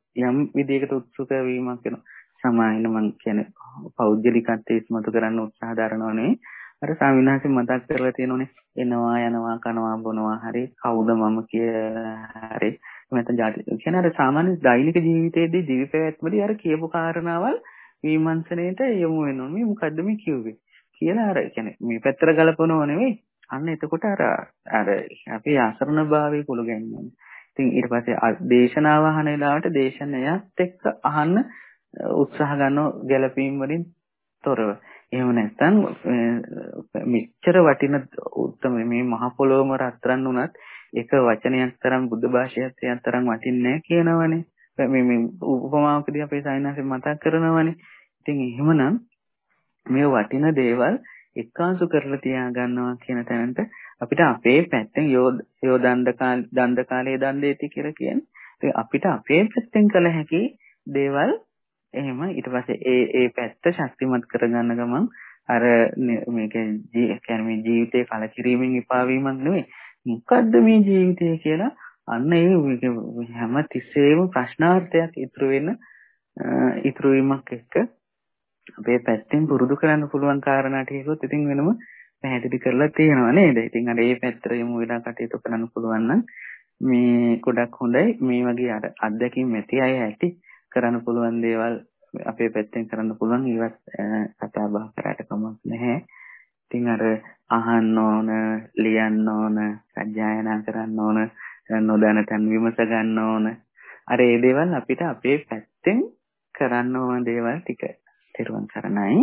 යම් විදියකට උත්සුක වීමක් වෙනවා. සමාහින මං කියන්නේ පෞද්ගලිකත්වයේ ඉස්මතු කරන්න උත්සාහ දරනවනේ. අර ස්වාමීනාංශ මතක් කරලා තියෙනෝනේ එනවා යනවා කනවා බොනවා හරි කවුද මම කියලා හරි නැත්නම් ජාති කියන්නේ අර සාමාන්‍ය දෛනික ජීවිතයේදී ජීවිත පැවැත්මදී අර කියපු කාරණාවල් විමර්ශනයේට යොමු වෙනවා. මේ මොකද්ද මේ කිව්වේ කියලා අර කියන්නේ මේ පැත්තට ගලපනව නෙවෙයි. අන්න එතකොට අර අර අපි අසරණ භාවයේ කුළු ගැන්වෙනවා. ඉතින් ඊට පස්සේ දේශනාව අහන වෙලාවට දේශනයත් එක්ක අහන්න උත්සාහ ගන්නව ගැළපීම් වලින් තොරව. එහෙම නැත්නම් මෙච්චර වටින උත්තම මේ මහ පොළොවම රත්තරන් උනත් එක වචනයක් තරම් බුද්ධ භාෂාවක් තරම් වටින්නේ නැහැ කියනවනේ. මේ මේ උපමාවකදී අපේ සායනාසේ මතක් කරනවනේ. ඉතින් එහෙමනම් මේ වටින දේවල් එක්කාසු කරලා තියා ගන්නවා කියන තැනට අපිට අපේ පැත්තෙන් යෝ දණ්ඩ කාල දණ්ඩ කාලයේ දණ්ඩේති කියලා කියන්නේ අපිට අපේ පැත්තෙන් කළ හැකි දේවල් එහෙම ඊට පස්සේ ඒ ඒ පැත්ත ශක්තිමත් කරගන්න ගමන් අර මේක කියන්නේ මේ ජීවිතේ කලකිරීමෙන් එපා වීමක් නෙවෙයි මොකද්ද මේ ජීවිතය කියලා අන්න ඒ හැම තිස්සෙම ප්‍රශ්නාර්ථයක් ඉතුරු වෙන ඉතුරු වීමක් එක්ක අපේ පැත්තෙන් පුරුදු කරන්න පුළුවන් කාරණා ටිකකුත් ඉතින් වෙනම පැහැදිලි කරලා තියෙනවා නේද? ඉතින් අර ඒ පැත්තට යමු වෙලා කටයුතු කරන්න පුළුවන් නම් මේ ගොඩක් හොඳයි. මේ වගේ අර අත්දැකීම් ඇති අය ඇති කරන්න පුළුවන් දේවල් අපේ පැත්තෙන් කරන්න පුළුවන් ඒවත් කතා බහ කරාට කමක් නැහැ. ඉතින් අර අහන්න ඕන, ලියන්න ඕන, සජ්ජායනා කරන්න ඕන, නොදැන තැන් විමස ගන්න ඕන. අර ඒ දේවල් අපිට අපේ පැත්තෙන් කරන්න ඕන දේවල් ටික. තෙරුවන් සරණයි.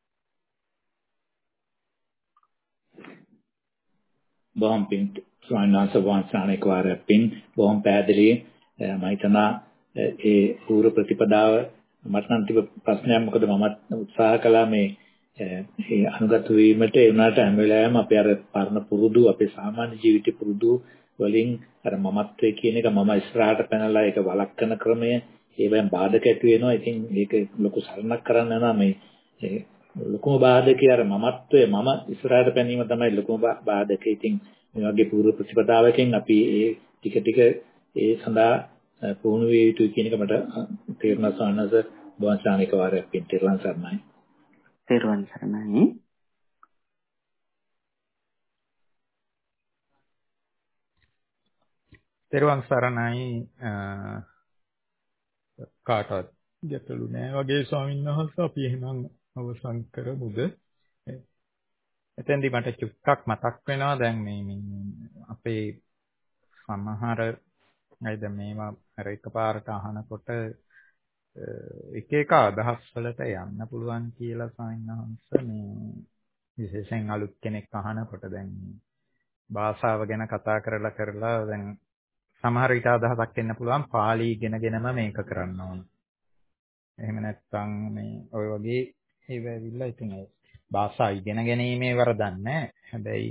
බොහොම පිං ස්වාමීනාංශ වහන්සේනේක වාරයක් පිං බොහොම පැහැදිලි මම හිතනවා ඒ පූර්ව ප්‍රතිපදාව මට නම් තිබ ප්‍රශ්නයක් මොකද මම උත්සාහ කළා මේ ඒ අනුගත වීමට ඒ වුණාට හැම වෙලාවෙම අපි අර පරණ පුරුදු අපේ සාමාන්‍ය ජීවිත පුරුදු වලින් අර මමත්වයේ කියන එක මම ඉස්සරහට පැනලා ඒක වළක්වන ක්‍රමය ඒවෙන් බාධක ඇති වෙනවා. ඉතින් මේක ලොකු සරණක් කරන්න යනවා මේ ලොකුම බාධකේ අර මමත්වයේ මම ඉස්සරහට පැනීම තමයි ලොකුම බාධකේ. ඉතින් මේ වගේ පූර්ව ප්‍රතිපදාවකින් අපි ඒ ටික ටික ඒ සඳහා පුහුණු විය යුතුයි කියන එක මට තේරුණා සානස වංශානික වාරයක් පින් තෙරුවන් සරණයි. තෙරුවන් සරණයි. තෙරුවන් සරණයි කාටවත් ගැටලු නෑ වගේ ස්වාමීන් වහන්සේ අපි එහෙනම් අවසන් කරමුද? එතෙන්දි මට චුට්ටක් මතක් වෙනවා දැන් මේ අපේ සමහර අයද මේවා අර එකපාරට අහනකොට එක එක අදහස් වලට යන්න පුළුවන් කියලා ස්වාමීන් වහන්සේ මේ විශේෂයෙන් අලුත් කෙනෙක් අහනකොට දැන් භාෂාව ගැන කතා කරලා කරලා දැන් සමහර විට අදහසක් එන්න පුළුවන් පාලි ඉගෙනගෙනම මේක කරන්න ඕන. එහෙම නැත්නම් මේ ඔය වගේ ඒව ඇවිල්ලා ඉතින් ඒ භාෂා ඉගෙන ගැනීමේ වරදක් නැහැ. හැබැයි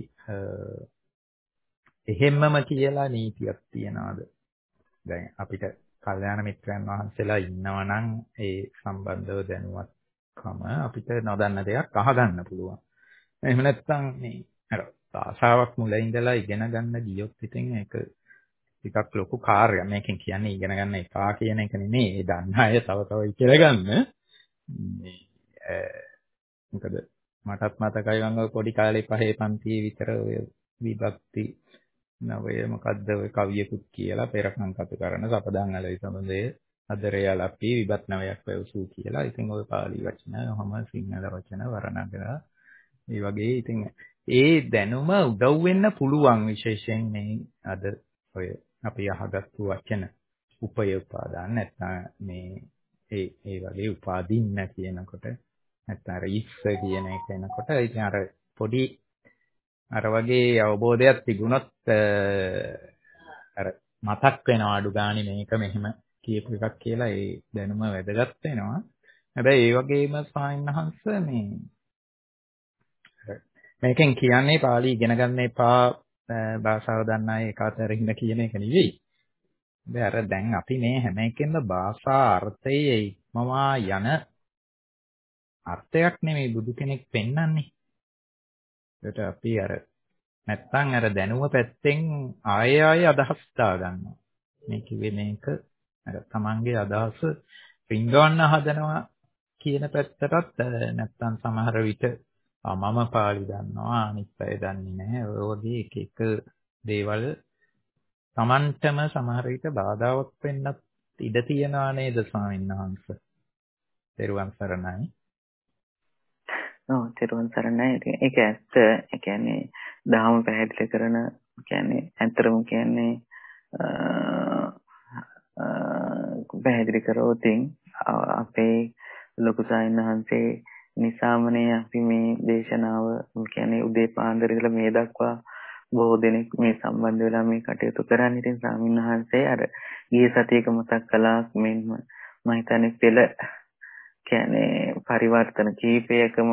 එහෙම්මම කියලා නීතියක් තියනවාද? දැන් අපිට කල්යාණ මිත්‍රයන් වහන්සේලා ඉන්නවා නම් ඒ සම්බන්ධව දැනුවත්කම අපිට නොදන්න දෙයක් අහගන්න පුළුවන්. එහෙම නැත්නම් මේ අර භාෂාවක් මුල ඉඳලා ඉගෙන ගන්න ගියොත් ඉතින් ඒක ටිකක් ලොකු කාර්යයක්. මේකෙන් කියන්නේ ඉගෙන ගන්න එපා කියන එක නෙමෙයි. ඒ දන්න අය තව තව ඉගෙන ගන්න. මේ මොකද මටත් මතකයි මම පොඩි කාලේ පහේ පන්තියේ විතර ඔය විභක්ති නවය මොකද්ද ඔය කවියකුත් කියලා පෙරකම් කතු කරන සපදාන් අලයි සම්බන්ධයේ අදරයාල අපි විභත් නවයක් වැවසූ කියලා. ඉතින් ඔය පාලි වචන ඔහම සිංහල වචන වර්ණගලා මේ වගේ ඉතින් ඒ දැනුම උදව් වෙන්න පුළුවන් විශේෂයෙන් මේ අද ඔය අපි අහගත්තු වචන උපය උපාදාන නැත්නම් මේ ඒ ඒ වගේ උපාදින්න කියනකොට නැත්නම් අර ඉස්ස කියන එක එනකොට ඉතින් අර පොඩි අර වගේ අවබෝධයක් තිබුණොත් අර මතක් වෙනවා අඩු ගානේ මේක මෙහෙම කියපු එකක් කියලා ඒ දැනුම වැදගත් වෙනවා. හැබැයි ඒ වගේම සායනහංශ මේ මේකෙන් කියන්නේ පාලි ඉගෙන ගන්න එපා භාෂාව දන්න අය ඒකාතරින්න කියන එක නෙවෙයි. දැන් අර දැන් අපි මේ හැම එකෙන්ද භාෂා අර්ථයේ ඉක්මවා යන අර්ථයක් නෙමෙයි බුදු කෙනෙක් පෙන්වන්නේ. ඒකට අපි අර නැත්තම් අර දැනුම පැත්තෙන් ආයෙ ආයෙ අදහස් දා ගන්නවා. මේ කිව්වේ මේක අර තමන්ගේ අදහස රිංගවන්න හදනවා කියන පැත්තටත් නැත්තම් සමහර විට මම පාලි දන්නවා අනිත් අය දන්නේ නැහැ. ඔය වගේ එක එක දේවල් තමන්ටම සමහර විට බාධාවක් වෙන්නත් ඉඩ තියනවා නේද ස්වාමීන් වහන්සේ? තෙරුවන් සරණයි. ඔව් තෙරුවන් සරණයි. ඉතින් ඒක ඇත්ත. ඒ කියන්නේ දහම පැහැදිලි කරන කියන්නේ ඇත්තටම කියන්නේ පැහැදිලි කරොත් අපේ ලොකු සාහිණහන්සේ නිසාමනේ අපි මේ දේශනාව කියන්නේ උදේ පාන්දර ඉඳලා මේ දක්වා බොහෝ දෙනෙක් මේ සම්බන්ධ වෙලා මේ කටයුතු කරන්නේ. ඉතින් සාමිනහන්සේ අර ඊයේ සතියේක මතක් කළා මෙන්න මම හිතන්නේ පෙළ කියන්නේ පරිවර්තන කීපයකම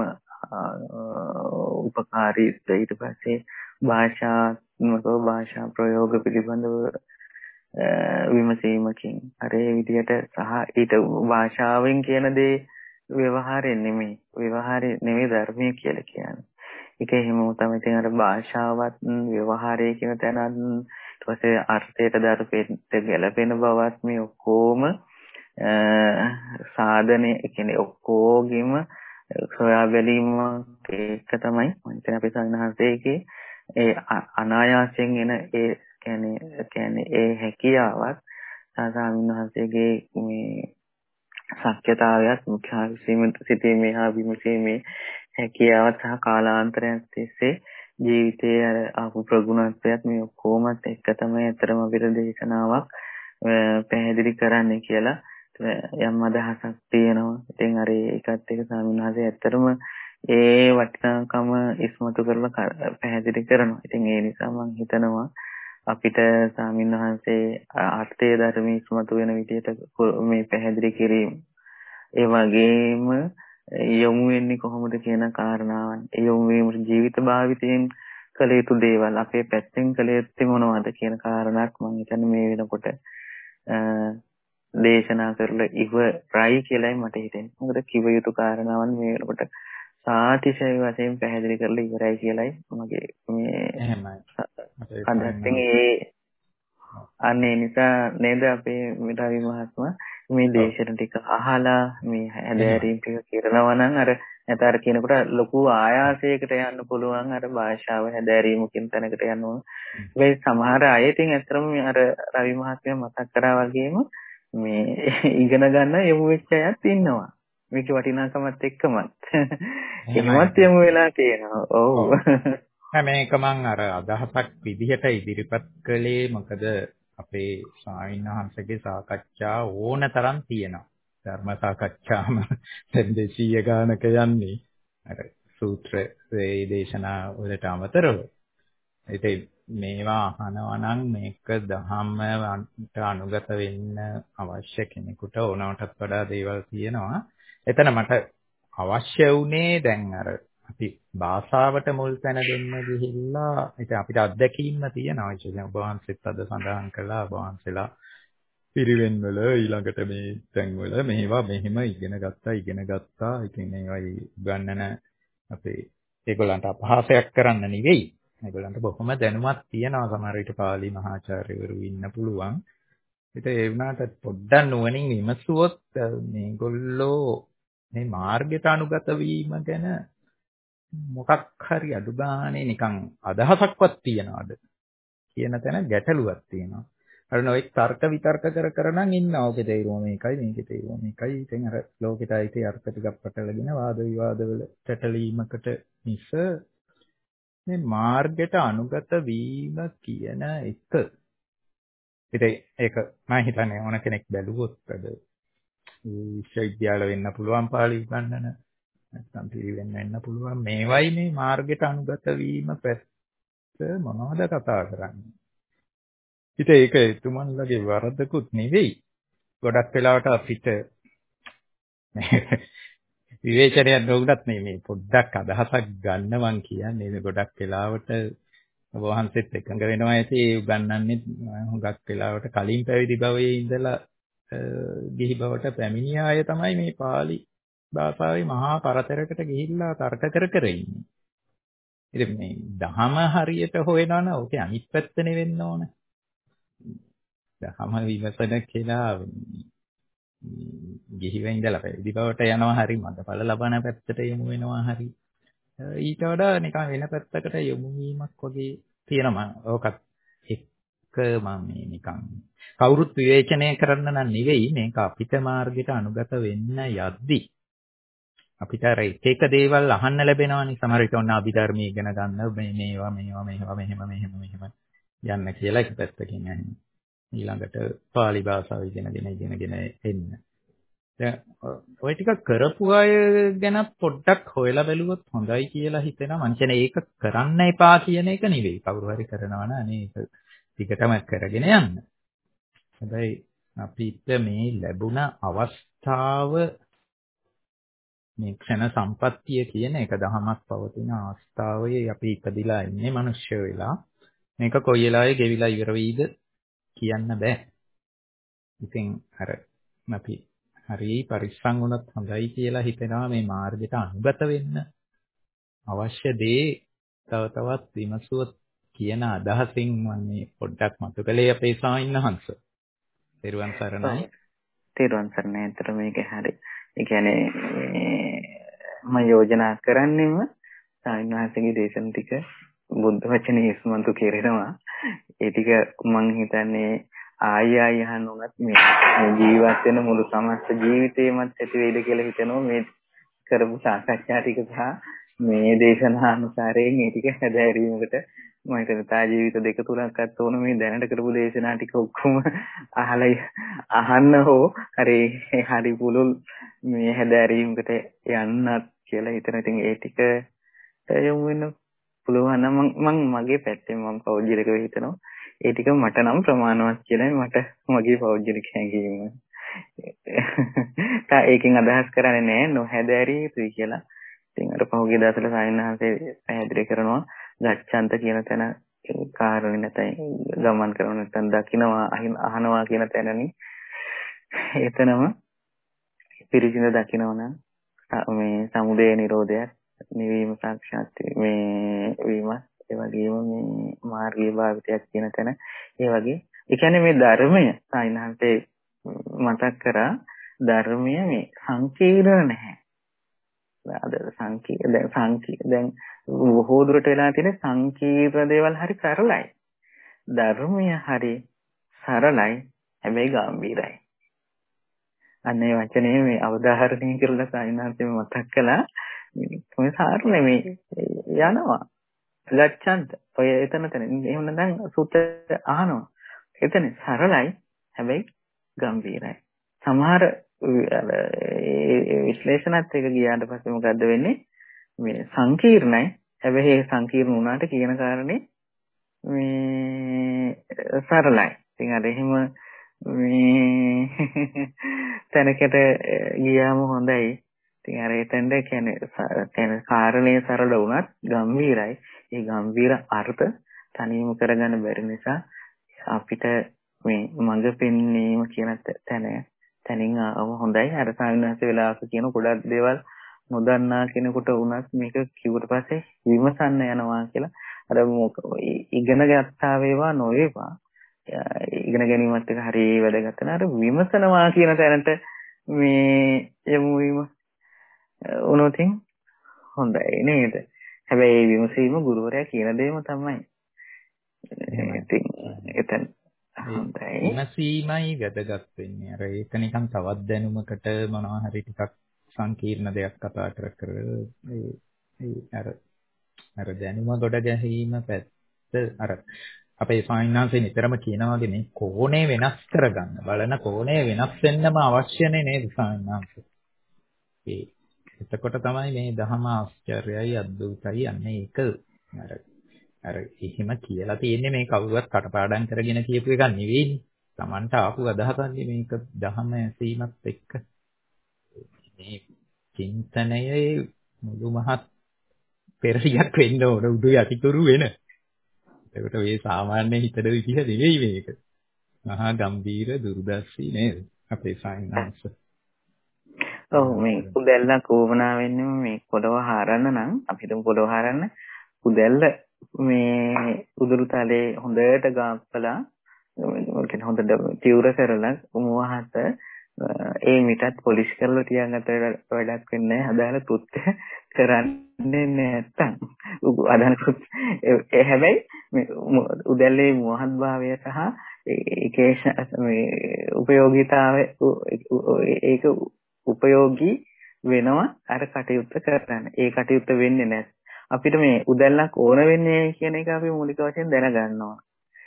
උපකාරීත්වය ඊට පස්සේ භාෂාත්මකව භාෂා ප්‍රයෝග පිළිබඳව විමසීමකින් අර ඒ විදිහට සහ ඊට භාෂාවෙන් කියන දේ ව්‍යවහාරයෙන් නෙමෙයි ව්‍යවහාරය නෙමෙයි ධර්මයේ කියලා කියන්නේ. ඒක එහෙමම තමයි. ඉතින් අර භාෂාවත් ව්‍යවහාරය කියන තැනත් ඊට පස්සේ අර්ථයට ධර්මයට ගැලපෙන බවත් මේ ඔක්කොම සාධනේ ඒ කියන්නේ ඔක්කොගෙම සොයා බැලීම ඒක තමයි මම හිතන්නේ අපේ සංඝහන්සේගේ ඒ අනායාසයෙන් එන ඒ කියන්නේ කියන්නේ ඒ හැකියාවත් සාමිනහන්සේගේ මේ ශක්්‍යතාවයත් මුඛ්‍ය සිතීමේ හා විමසීමේ හැකියාවත් සහ කාලාන්තරයක් තිස්සේ ජීවිතයේ අර ආපු ප්‍රගුණත්වයක් මේ ඔක්කොමත් එක්ක තමයි අතරම අපිට දේශනාවක් පැහැදිලි කරන්නේ කියලා යම් අදහසක් තියෙනවා. ඉතින් අර ඒකත් එක්ක සාමිනහන්සේ ඇත්තටම ඒ වටිනාකම ඉස්මතු කරලා පැහැදිලි කරනවා. ඉතින් ඒ නිසා මම හිතනවා අපිට සාමිනහන්සේ අර්ථය ධර්මයේ ඉස්මතු වෙන විදිහට මේ පැහැදිලි කිරීම ඒ වගේම යොමු වෙන්නේ කොහොමද කියන කාරණාවන් ඒ යොමු වීම ජීවිත භාවිතයෙන් කළ යුතු දේවල් අපේ පැත්තෙන් කළ යුත්තේ මොනවද කියන කාරණාවක් මම හිතන්නේ මේ වෙනකොට දේශනා කරලා ඉවරයි කියලායි මට හිතෙන්නේ. මොකද කිව යුතු කාරණාවන් මේ වෙනකොට සාතිශය වශයෙන් පැහැදිලි කරලා ඉවරයි කියලායි මගේ මේ එහෙමයි. අදහසින් ඒ අනේ නිසා නේද අපේ රවි මහත්මයා මේ දේශන ටික අහලා මේ හැදෑරීම් ටික කරනවා නම් අර නැත්නම් අර කියනකොට ලොකු ආයාසයකට යන්න පුළුවන් අර භාෂාව හැදෑරීමකින් තැනකට යනවා. මේ සමහර අය ඉතින් ඇත්තටම අර රවි මහත්මයා මතක් කරා වගේම මේ ඉගෙන ගන්න යමු වෙච්ච අයත් ඉන්නවා. මේක වටිනාකමත් එක්කමත්. එහෙමත් යමු වෙලා තියෙනවා. ඔව්. මේක මම අර අදහසක් විදිහට ඉදිරිපත් කළේ මොකද අපේ ස්වාමීන් වහන්සේගේ සාකච්ඡා ඕනතරම් තියෙනවා. ධර්ම සාකච්ඡාම දැන් දෙසීය ගානක යන්නේ. අර සූත්‍ර වේ දේශනා වලට අමතරව. ඉතින් මේවා අහනවා නම් මේක දහමට අනුගත වෙන්න අවශ්‍ය කෙනෙකුට ඕනවටත් වඩා දේවල් තියෙනවා. එතන මට අවශ්‍ය වුණේ දැන් අර අපි භාෂාවට මුල් තැන දෙන්න ගිහිල්ලා ඉතින් අපිට අත්දැකීම් තියෙනවා. ඒ කියන්නේ ඔබ වහන්සේත් අද සඳහන් කළා ඔබ වහන්සේලා පිරිවෙන් වල ඊළඟට මේ තැන් වල මේවා මෙහෙම ඉගෙන ගත්තා ඉගෙන ගත්තා. ඉතින් මේවයි ගන්නන අපේ ඒගොල්ලන්ට අපහාසයක් කරන්න නෙවෙයි. ඒගොල්ලන්ට බොහොම දැනුමක් තියෙනවා. සමහර විට පාලි මහාචාර්යවරු ඉන්න පුළුවන්. ඉතින් ඒ වුණාට පොඩ්ඩක් නුවණින් විමසුවොත් මේගොල්ලෝ මේ මාර්ගයට අනුගත වීම ගැන මොකක් හරි අඩු ගානේ නිකන් අදහසක්වත් තියනවාද කියන තැන ගැටලුවක් තියෙනවා. අර නොඑක් තර්ක විතර්ක කර කර නම් ඉන්නවා. ඔකේ තේරුම මේකයි මේකේ තේරුම මේකයි. ඉතින් අර ලෝකෙට අයිති අර්ථ ටිකක් පටලගෙන වාද විවාද වල පැටලීමකට මිස මේ මාර්ගයට අනුගත වීම කියන එක. ඉතින් ඒක මම හිතන්නේ ඕන කෙනෙක් බැලුවොත් අද විශ්වවිද්‍යාල වෙන්න පුළුවන් පාලි ගන්නන නැත්නම් පිළිවෙන්න වෙන්න පුළුවන් මේවයි මේ මාර්ගයට අනුගත වීම පැත්ත මොනවද කතා කරන්නේ. ඉතින් ඒක එතුමන්ලගේ වරදකුත් නෙවෙයි. ගොඩක් වෙලාවට අපිට විවේචනයක් නොවුනත් මේ මේ පොඩ්ඩක් අදහසක් ගන්න මං කියන්නේ මේ ගොඩක් වෙලාවට ඔබ වහන්සේත් එකඟ වෙනවා ඇති ඒ උගන්වන්නේ හුඟක් වෙලාවට කලින් පැවිදි භවයේ ඉඳලා ගිහි බවට පැමිණිය අය තමයි මේ පාලි භාෂාවේ මහා පරතරයකට ගිහිල්ලා තර්ක කර කර ඉන්නේ. ඉතින් මේ දහම හරියට හොයනවා නම් ඕකේ අනිත් පැත්තනේ වෙන්න ඕන. දහම විමසන කෙනා ගිහිව ඉඳලා පැවිදි බවට යනවා හරි මඟඵල ලබන පැත්තට යොමු වෙනවා හරි ඊට වඩා නිකන් වෙන පැත්තකට යොමු වීමක් වගේ තියෙනවා. ඕකත් එක්ක මම මේ නිකන් කවුරුත් විවේචනය කරන්න නම් නෙවෙයි මේක අපිට මාර්ගයට අනුගත වෙන්න යද්දි අපිට අර එක එක දේවල් අහන්න ලැබෙනවානේ. සමහර විට ඔන්න අභිධර්මයේ ඉගෙන ගන්න මේ මේවා මේවා මේවා මෙහෙම මෙහෙම මෙහෙම යන්න කියලා එක පැත්තකින් අහන්න. ඊළඟට පාලි භාෂාව ඉගෙනගෙන ඉගෙනගෙන එන්න. දැන් ඔය ටික කරපු අය ගැන පොඩ්ඩක් හොයලා බැලුවොත් හොඳයි කියලා හිතෙනවා. මං කියන්නේ ඒක කරන්න එපා කියන එක නෙවෙයි. කවුරු හරි කරනවා නම් අනේ ඒක ටිකටම කරගෙන යන්න. හැබැයි අපිට මේ ලැබුණ අවස්ථාව මේ ක්ෂණ සම්පත්තිය කියන එක දහමක් පවතින අවස්ථාවේ අපි ඉපදිලා ඉන්නේ මිනිස්සු වෙලා. මේක කොයි වෙලාවෙ ගෙවිලා ඉවර වෙයිද කියන්න බෑ. ඉතින් අර අපි හරි පරිස්සම් වුණත් හොඳයි කියලා හිතෙනවා මේ මාර්ගයට අනුගත වෙන්න. අවශ්‍ය දේ තව තවත් විමසුවොත් කියන අදහසින් මම මේ පොඩ්ඩක් මතු කළේ අපේ සාමිනහංශ. තෙරුවන් සරණයි. තෙරුවන් සරණයි. අතර මේක හරි. ඒ කියන්නේ මම යෝජනා කරන්නේම සාමිනහංශගේ දේශන ටික බුද්ධ වචනේ ඉස්මතු කෙරෙනවා. ඒ ටික මම හිතන්නේ ආය ආය අහන්න උනත් මේ ජීවත් වෙන මුළු සමස්ත ජීවිතේමත් ඇති වෙයිද කියලා හිතනවා මේ කරපු සාකච්ඡා ටික සහ මේ දේශනා අනුසාරයෙන් මේ ටික හැදෑරීමකට මම හිතන තා ජීවිත දෙක තුනක්වත් ඕන මේ දැනට කරපු දේශනා ටික ඔක්කොම අහලා අහන්න හෝ හරි හරි පුළුල් මේ හැදෑරීමකට යන්නත් කියලා හිතන. ඉතින් ඒ ටික යොමු වෙන පුළුවන් නම් මම මගේ පැත්තෙන් මම පෞද්ගලිකව හිතනවා ඒ ටික මට නම් ප්‍රමාණවත් කියලා මට මගේ පෞද්ගලික හැඟීම. තා ඒකෙන් අදහස් කරන්නේ නෑ නොහැදෑරිය යුතුයි කියලා. ඉතින් අර පහුගිය දවස්වල සායනහන්සේ පැහැදිලි කරනවා ගච්ඡන්ත කියන තැන කාරණේ නැතයි ගමන් කරන නැත්නම් දකින්නවා අහනවා කියන තැනනේ. එතනම පිරිසිදු දකින්නවා නම් මේ සමුදය නිරෝධයක් නිවීම සාක්ෂාත් මේ වීම ඒ වගේම මේ මාර්ගීය භාවිතයක් කියන තැන ඒ වගේ ඒ කියන්නේ මේ ධර්මය සායනහන්සේ මතක් කරා ධර්මය මේ සංකීර්ණ නැහැ. අද සංකීර්ණ දැන් සංකීර්ණ දැන් බොහෝ දුරට වෙලා තියෙන සංකීර්ණ දේවල් හරි සරලයි. ධර්මය හරි සරලයි හැබැයි ගැඹීරයි. අන්නේ වචනේ මේ අවධාරණය කරලා සායනහන්සේ මතක් කළා මේ සාරනේ මේ යනවා. ගච්ඡන්ත ඔය එතන තන එහෙම නැත්නම් සූත්‍ර අහනවා. එතන සරලයි හැබැයි ගැඹීරයි. සමහර විශ්ලේෂණත් එක ගියාට පස්සේ මොකද්ද වෙන්නේ? මේ සංකීර්ණයි හැබැයි ඒ සංකීර්ණ වුණාට කියන කාරණේ මේ සරලයි. ඉතින් අර එහෙම මේ තැනකට ගියාම හොඳයි. ඉතින් අර එතෙන්ද කියන්නේ කියන්නේ කාරණේ සරල වුණත් ගැඹීරයි. ඒ ගැඹීර අර්ථ තනියම කරගන්න බැරි නිසා අපිට මේ මඟ පෙන්වීම කියන තැන තනින් ආව හොඳයි. අර සාමිනහස වෙලාවක කියන ගොඩක් දේවල් නොදන්නා කෙනෙකුට වුණත් මේක කිව්වට පස්සේ විමසන්න යනවා කියලා අර ඉගෙන ගත්තා වේවා නොවේවා ඉගෙන ගැනීමත් එක හරිය වැදගත් වෙන අර විමසනවා කියන තැනට මේ යමු වීම උනොතින් හොඳයි නේද? හැබැයි විමසීම ගුරුවරයා කියන දේම තමයි. ඉතින් එතන හොඳයි. විමසීමයි වැදගත් වෙන්නේ. අර ඒක නිකන් තවත් දැනුමකට මොනවා හරි ටිකක් සංකීර්ණ දෙයක් කතා කර කර ඒ අර අර දැනුම ගොඩ ගැනීම පැත්ත අර අපේ සාමිනහන්සේ නිතරම කියනවා වගේ මේ කෝණේ වෙනස් කරගන්න බලන කෝණේ වෙනස් වෙන්නම අවශ්‍යනේ නේද සාමිනහන්සේ. ඒ එතකොට තමයි මේ ධර්ම ආශ්චර්යයි අද්භූතයි යන්නේ ඒක අර අර එහෙම කියලා තියෙන්නේ මේ කවුරුවත් කටපාඩම් කරගෙන කියපු එකක් නෙවෙයිනේ. Tamanට ආපු අදහසන්නේ මේක ධර්ම ඇසීමත් එක්ක මේ චින්තනයේ මුළු මහත් පෙරලියක් වෙන්න ඕන උඩු යටිතුරු වෙන. ඒකට මේ සාමාන්‍ය හිතන විදිහ නෙවෙයි මේක. මහා ගම්බීර දුර්දර්ශී නේද? අපේ සායනංශ. ඔව් මේ කුදැල්ල කොවනා වෙන්නේ මේ පොළව හරන්න නම් අපි හිතමු පොළව හරන්න කුදැල්ල මේ උදුරු තලයේ හොඳට ගාප්පලා කියන්නේ හොඳට තිවුර කරලා මොහහත ඒ මිටත් පොලිෂ් කරලා තියන්නත් වැඩක් වෙන්නේ නැහැ. අදාළ කෘත්‍ය කරන්නේ නැත්තම් අදාළ කෘත්‍ය හැබැයි උදැල්ලේ මොහත් භාවය සහ ඒකේ මේ උපයෝගීතාවය ඒක උපයෝගී වෙනවා අර කටයුත්ත කරන්න. ඒ කටයුත්ත වෙන්නේ නැහැ. අපිට මේ උදැල්ලක් ඕන වෙන්නේ කියන එක අපි මූලික වශයෙන් දැනගන්න ඕන.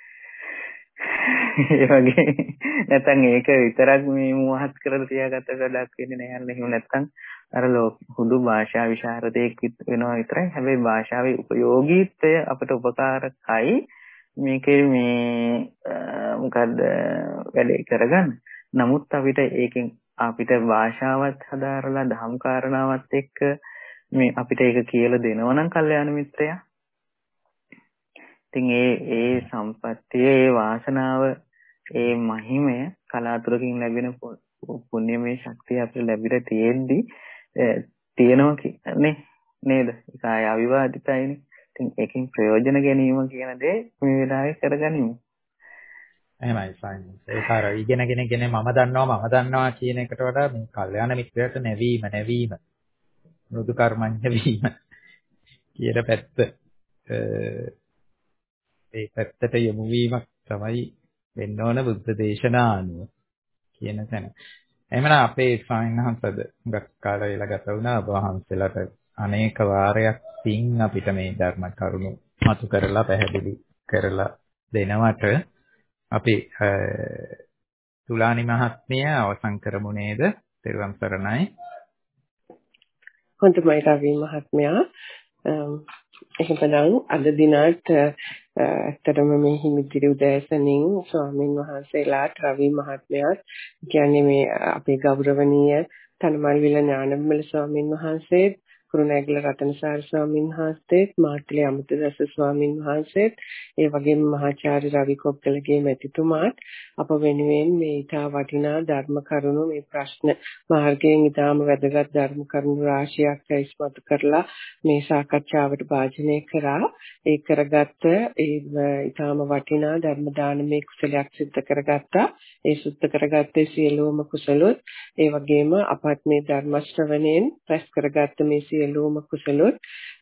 ඒ වගේ නැත්නම් ඒක විතරක් මේ මුවහත් කරලා තියාගත්ත වැඩක් වෙන්නේ නැහැ. එහෙම නැත්නම් අර හුදු භාෂා විශාරදයක් වෙනවා විතරයි. හැබැයි භාෂාවේ උපයෝගීත්වය අපට උපකාරකයි මේකේ මේ මොකද්ද වැඩේ කරගන්න. නමුත් අපිට ඒකෙන් අපිට භාෂාවත් හදාරලා දහම් කාරණාවත් එක්ක මේ අපිට ඒක කියලා දෙනවා නම් කල්යාණ මිත්‍රයා. ඉතින් ඒ ඒ සම්පත්තිය, ඒ වාසනාව, ඒ මහිමය කලාතුරකින් ලැබෙන පුණ්‍යමය ශක්තිය අපිට ලැබිලා තියෙද්දි තියෙනවා කියන්නේ නේද? ඒක ආය අවිවාදිතයිනේ. ඉතින් ඒකෙන් ප්‍රයෝජන ගැනීම කියන දේ මේ වෙලාවේ කරගනිමු. එහෙමයි සයින්ස්. ඒක අර ඉගෙනගෙන ඉගෙන මම දන්නවා මම දන්නවා කියන එකට වඩා මේ කල්යාණ මිත්‍රයට නැවීම නැවීම මෘදු කර්මඤ්ඤ වීම කියන පැත්ත ඒ පැත්තට යොමු වීමක් තමයි වෙන්න ඕන බුද්ධ දේශනා අනුව කියන තැන. එහෙමනම් අපේ ස්වාමීන්වහන්සේද හුඟක් කාල වේලා ගත වුණා. ඔබ වහන්සේලාට අනේක වාරයක් පින් අපිට මේ ධර්ම කරුණු මතු කරලා පැහැදිලි කරලා දෙනවට අපි තුලානි මහත්මිය අවසන් කරමු නේද? ත්වන් සරණයි. හොඳයි රවි මහත්මයා. එහෙනම් අද දිනත් ඇත්තටම මේ හිමිදිරි උදෑසනින් ස්වාමින් වහන්සේලාට රවි මහත්මයාත් කියන්නේ මේ අපේ ගෞරවනීය තනමල්විල ඥානවිමල ස්වාමින් වහන්සේත් කුරුණෑගල රතනසාර ස්වාමීන් වහන්සේත් මාර්තලේ අමතදස ස්වාමීන් වහන්සේත් ඒ වගේම මහාචාර්ය රවි කොග්ගලගේ මැතිතුමාත් අප වෙනුවෙන් මේ ඊටා වටිනා ධර්ම කරුණු මේ ප්‍රශ්න මාර්ගයෙන් ඊටාම වැදගත් ධර්ම කරුණු රාශියක් ඉස්මතු කරලා මේ සාකච්ඡාවට භාජනය කරා. ඒ කරගත්ත ඒ ඊටාම වටිනා ධර්ම දානමය කුසලයක් සිද්ධ කරගත්තා. ඒ සුද්ධ කරගත්තේ සියලුම කුසලොත් ඒ වගේම අපත් මේ ධර්ම ශ්‍රවණයෙන් රැස් කරගත්ත මේ සියලුම කුසලොත්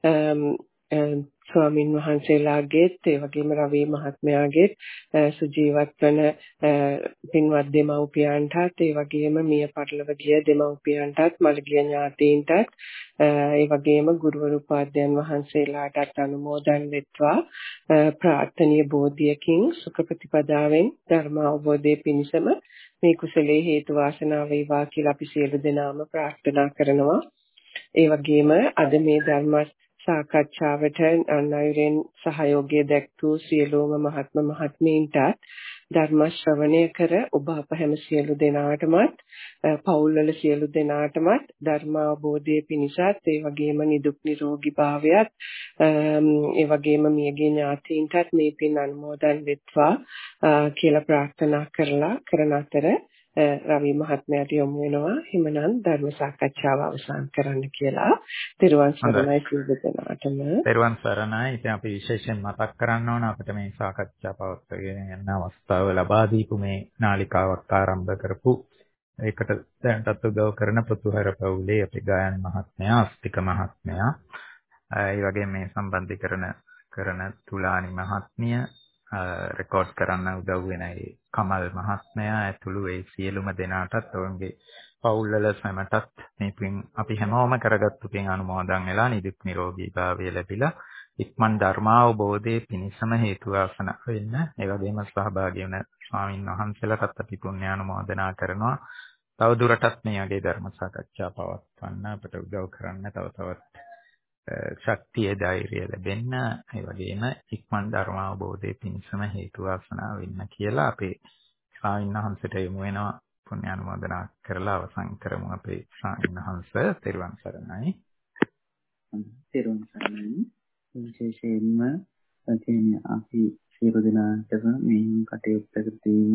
ස්වාමින් වහන්සේලාගේත් ඒ වගේම රවි මහත්මයාගේත් සුජීවත් වන පින්වත් දෙමව්පියන්ටත් ඒ වගේම මිය පරලොව ගිය දෙමව්පියන්ටත් මළගිය ඥාතීන්ටත් ඒ වගේම ගුරුවරු උපාධ්‍යයන් වහන්සේලාටත් අනුමෝදන් වෙත්වා ප්‍රාර්ථනීය බෝධියකින් සුඛ ප්‍රතිපදාවෙන් ධර්ම අවබෝධයේ පිණසම මේ කුසලයේ හේතු වාසනා වේවා කියලා අපි සියලු දෙනාම ප්‍රාර්ථනා කරනවා. ඒ වගේම අද මේ ධර්ම සාකච්ඡාවට අනුරෙන් සහයෝගය දැක්වූ සියලුම මහත්ම මහත්මීන්ටත් ධර්ම ශ්‍රවණය කර ඔබ අප හැම සියලු දෙනාටමත් පවුල්වල සියලු දෙනාටමත් ධර්ම අවබෝධයේ පිණිසත් ඒ වගේම නිදුක් නිරෝගී භාවයත් ඒ වගේම මියගේ ඥාතීන්ටත් මේ පින් අනුමෝදන් වෙත්වා කියලා ප්‍රාර්ථනා කරලා කරන අතර රවි මහත්මයාට යොමු වෙනවා. හිමනම් ධර්ම සාකච්ඡාව අවසන් කරන්න කියලා. ත්වන් සරණයි සියලු දෙනාටම. ත්වන් සරණයි. ඉතින් අපි විශේෂයෙන් මතක් කරන්න ඕන අපිට මේ සාකච්ඡා පවත්වාගෙන යන අවස්ථාව ලබා දීපු මේ නාලිකාවක් ආරම්භ කරපු ඒකට දැනටත් උදව් කරන පුතුහර පවුලේ අපේ ගායන් මහත්මයා, අස්තික මහත්මයා, ඒ වගේම මේ සම්බන්ධීකරණ කරන තුලානි මහත්මිය, රෙකෝඩ් කරන්න උදව් වෙන ඒ කමල් මහත්මයා ඇතුළු ඒ සියලුම දෙනාටත් ඔවුන්ගේ පවුල්වල සැමටත් මේ පින් අපි හැමෝම කරගත්තු පින් අනුමෝදන් වෙලා නිදුක් නිරෝගී භාවය ලැබිලා ඉක්මන් ධර්මාවබෝධයේ පිණසම හේතු වාසනා වෙන්න. ඒ වගේම සහභාගී වුණ ස්වාමින් වහන්සේලාටත් අපි පුණ්‍ය අනුමෝදනා කරනවා. තව දුරටත් මේ වගේ ධර්ම සාකච්ඡා පවත්වන්න අපට උදව් කරන්න තව තවත් ශක්තිය ධෛර්යය ලැබෙන්න. ඒ වගේම ඉක්මන් ධර්මාවබෝධයේ පිණසම හේතු වාසනා වෙන්න කියලා අපේ ස්වාමීන් වහන්සේට යොමු වෙනවා. පුණ්‍ය අනුමෝදනා කරලා අවසන් කරමු අපේ ස්වාමීන් වහන්සේ. ත්වන් සරණයි. ත්වන් සරණයි. විශේෂයෙන්ම කියන්නේ අපි සියලු දෙනාටම මේ කටයුත්ත කිරීම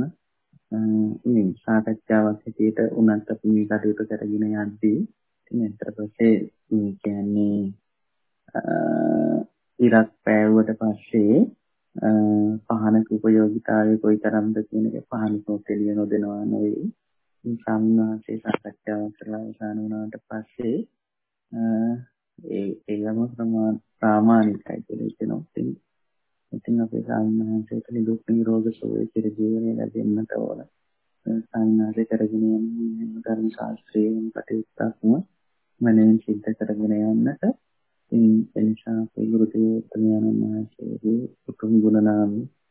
මේ සාකච්ඡාවක් හැටියට උනත් අපි මේ කටයුතු කරගෙන යද්දී ඉතින් ඊට පස්සේ මේ කියන්නේ ඉරක් පෑවුවට පස්සේ පහනක උපයෝගීතාවය කොයිතරම්ද කියන එක පහනක තෙලිය නොදෙනවා නෙවෙයි. මේ ස්වාමීන් වහන්සේ සාකච්ඡාව කරලා අවසන් වුණාට පස්සේ ඒ ඒගම ප්‍රාමාණිකයි කියලා හිතෙනවා. ඉතින් අපේ ස්වාමීන් වහන්සේට නිදුක් නිරෝගී සුවය චිර ජීවනය ලැබෙන්නට ඕන. ස්වාමීන් වහන්සේ කරගෙන යන ධර්ම ශාස්ත්‍රයෙන් කටයුත්තක්ම මනෙන් සිද්ධ කරගෙන යන්නට එනිසා අපේ ගුරු දේවතාවුන් වහන්සේගේ උතුම් ගුණ නාම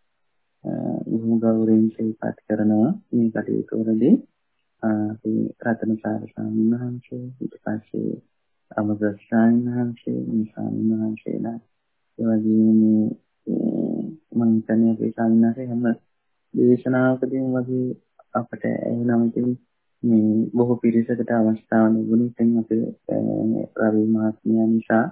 බොහොම ගෞරවයෙන් සිහිපත් කරනවා. මේ කටයුතු වලදී අපි රතනසාර ස්වාමීන් වහන්සේ, ඊට පස්සේ අමගත් ස්වාමීන් වහන්සේ, මේ ස්වාමීන් වහන්සේලා ඒ වගේම මම හිතන්නේ අපේ ස්වාමීන් වහන්සේ හැම දේශනාවකදීම වගේ අපට එනම ඉතින් මේ බොහෝ පිරිසකට අවස්ථාව ලැබුණේ ඉතින් අපේ රවි මහත්මයා නිසා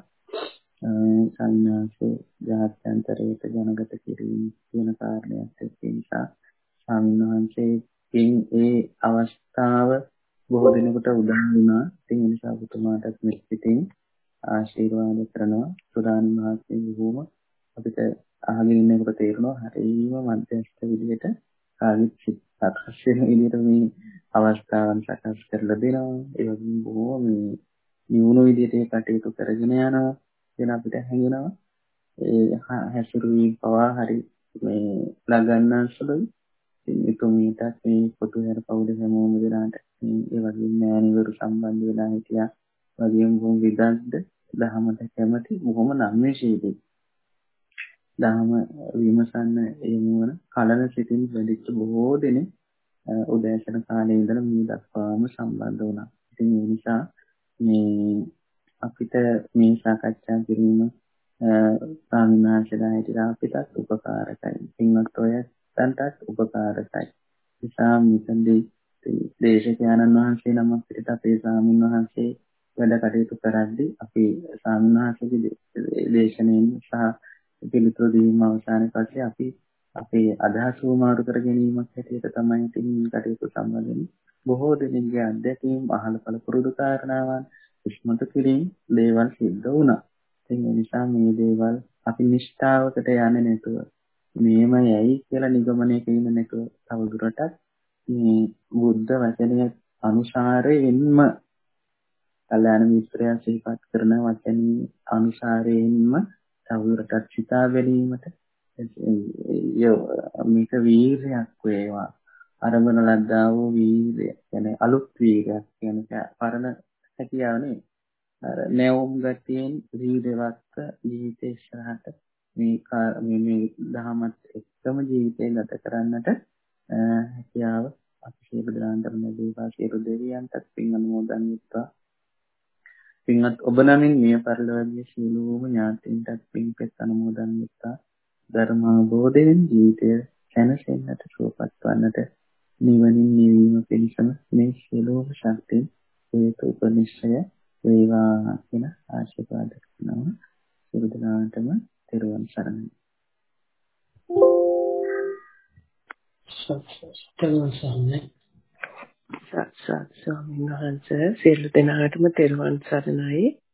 සංඥාසේ ජාත්‍යන්තරයට ජනගත කිරීම කියන කාරණයක් එක්ක නිසා ස්වාමීන් වහන්සේකින් ඒ අවස්ථාව බොහෝ දිනකට උදා වුණා. ඉතින් ඒ නිසා පුතුමාටත් මෙච්චිතින් ආශිර්වාද කරනවා. සුදාන මහත්මිය බොහොම අපිට අහගෙන ඉන්නකොට තේරෙනවා හරියම මධ්‍යස්ථ විදිහට කාගෙත් සකස් වෙන විදිහට මේ අවස්ථාවන් සකස් කරලා දෙනවා. ඒ වගේම බොහොම මේ නිවුණු විදිහට කටයුතු කරගෙන යනවා. එන අපිට හැඟෙනවා ඒ හැසිරුවීම් පවා හරි මේ ලගන්න සුළුයි. ඉතුමීටත් මේ පොතුහැර පවුලේ හැමෝම දෙනාට ඒ වගේම මෑණිවරු සම්බන්ධ වෙලා හිටියා. වගේම බොහොම විදග්ධ දහමට කැමති බොහොම නම්‍යශීලී. දහම විමසන්න එමුවන කලන සිටින් වැඩිච්ච බොහෝ දෙනෙක් උදෑසන කාලේ ඉඳලා මේ දක්වාම සම්බන්ධ වුණා. ඉතින් ඒ නිසා මේ අපිට මේ සාකච්ඡා කිරීම ස්වාමීන් වහන්සේලා හිටියා අපිටත් උපකාරකයි. පින්වත් ඔය තන්ටත් උපකාරකයි. නිසා මෙතනදී දේශකයන්න් වහන්සේ නමක් පිටට අපේ ස්වාමීන් වහන්සේ වැඩ කටයුතු කරද්දී අපි ස්වාමීන් වහන්සේගේ දේශනෙන් සහ පිළිතුරු දීම අවසන් පස්සේ අපි අපේ අදහස් වමාරු කර ගැනීමක් හැටියට තමයි ඉතින් මේ කටයුතු සම්බන්ධයෙන් බොහෝ දෙනෙක්ගේ අත්දැකීම් අහල පළ පුරුදු කාරණාවන් ඉස්මතු කිරීම දේවල් සිද්ධ වුණා. ඉතින් ඒ නිසා මේ දේවල් අපි නිෂ්ඨාවකට යන්නේ නැතුව මේම යයි කියලා නිගමනයක ඉන්න නැතුව තවදුරටත් මේ බුද්ධ වචනය අනුසාරයෙන්ම කල්‍යාණ මිත්‍රයන් සිහිපත් කරන වචනේ අනුසාරයෙන්ම තවදුරටත් සිතා බැලීමට මේක වීරයක් වේවා. අරමුණ ලද්දා වූ වීරය කියන්නේ අලුත් වීරයක් කියන්නේ පරණ හැකියාව නෙවෙයි. අර නැවුම් ගතියෙන් වීරවත් ජීවිතේ ඉස්සරහට මේ මේ දහමත් එක්කම ජීවිතය ගත කරන්නට හැකියාව අපි සියලු දෙනාටම ලැබේවා. සියලු දෙවියන්ටත් පින් අනුමෝදන් වෙත්වා. පින්වත් ඔබ නමින් මිය පරලොවගේ සියලුම ඥාතීන්ටත් පින්පෙත් අනුමෝදන් වෙත්වා. ධර්ම අවබෝධයෙන් ජීවිතය සැනසෙන්නට සුවපත් වන්නට නිවනින් නිවීම පිණිසම මේ සියලුම ශක්තිය හේතු උපනිශ්‍රය වේවා කියන ආශිර්වාද කරනවා. සියලු දෙනාටම තෙරුවන් සරණයි. තෙරුවන් සරණයි. සත් සත් ස්වාමීන් වහන්සේ සියලු දෙනාටම තෙරුවන් සරණයි.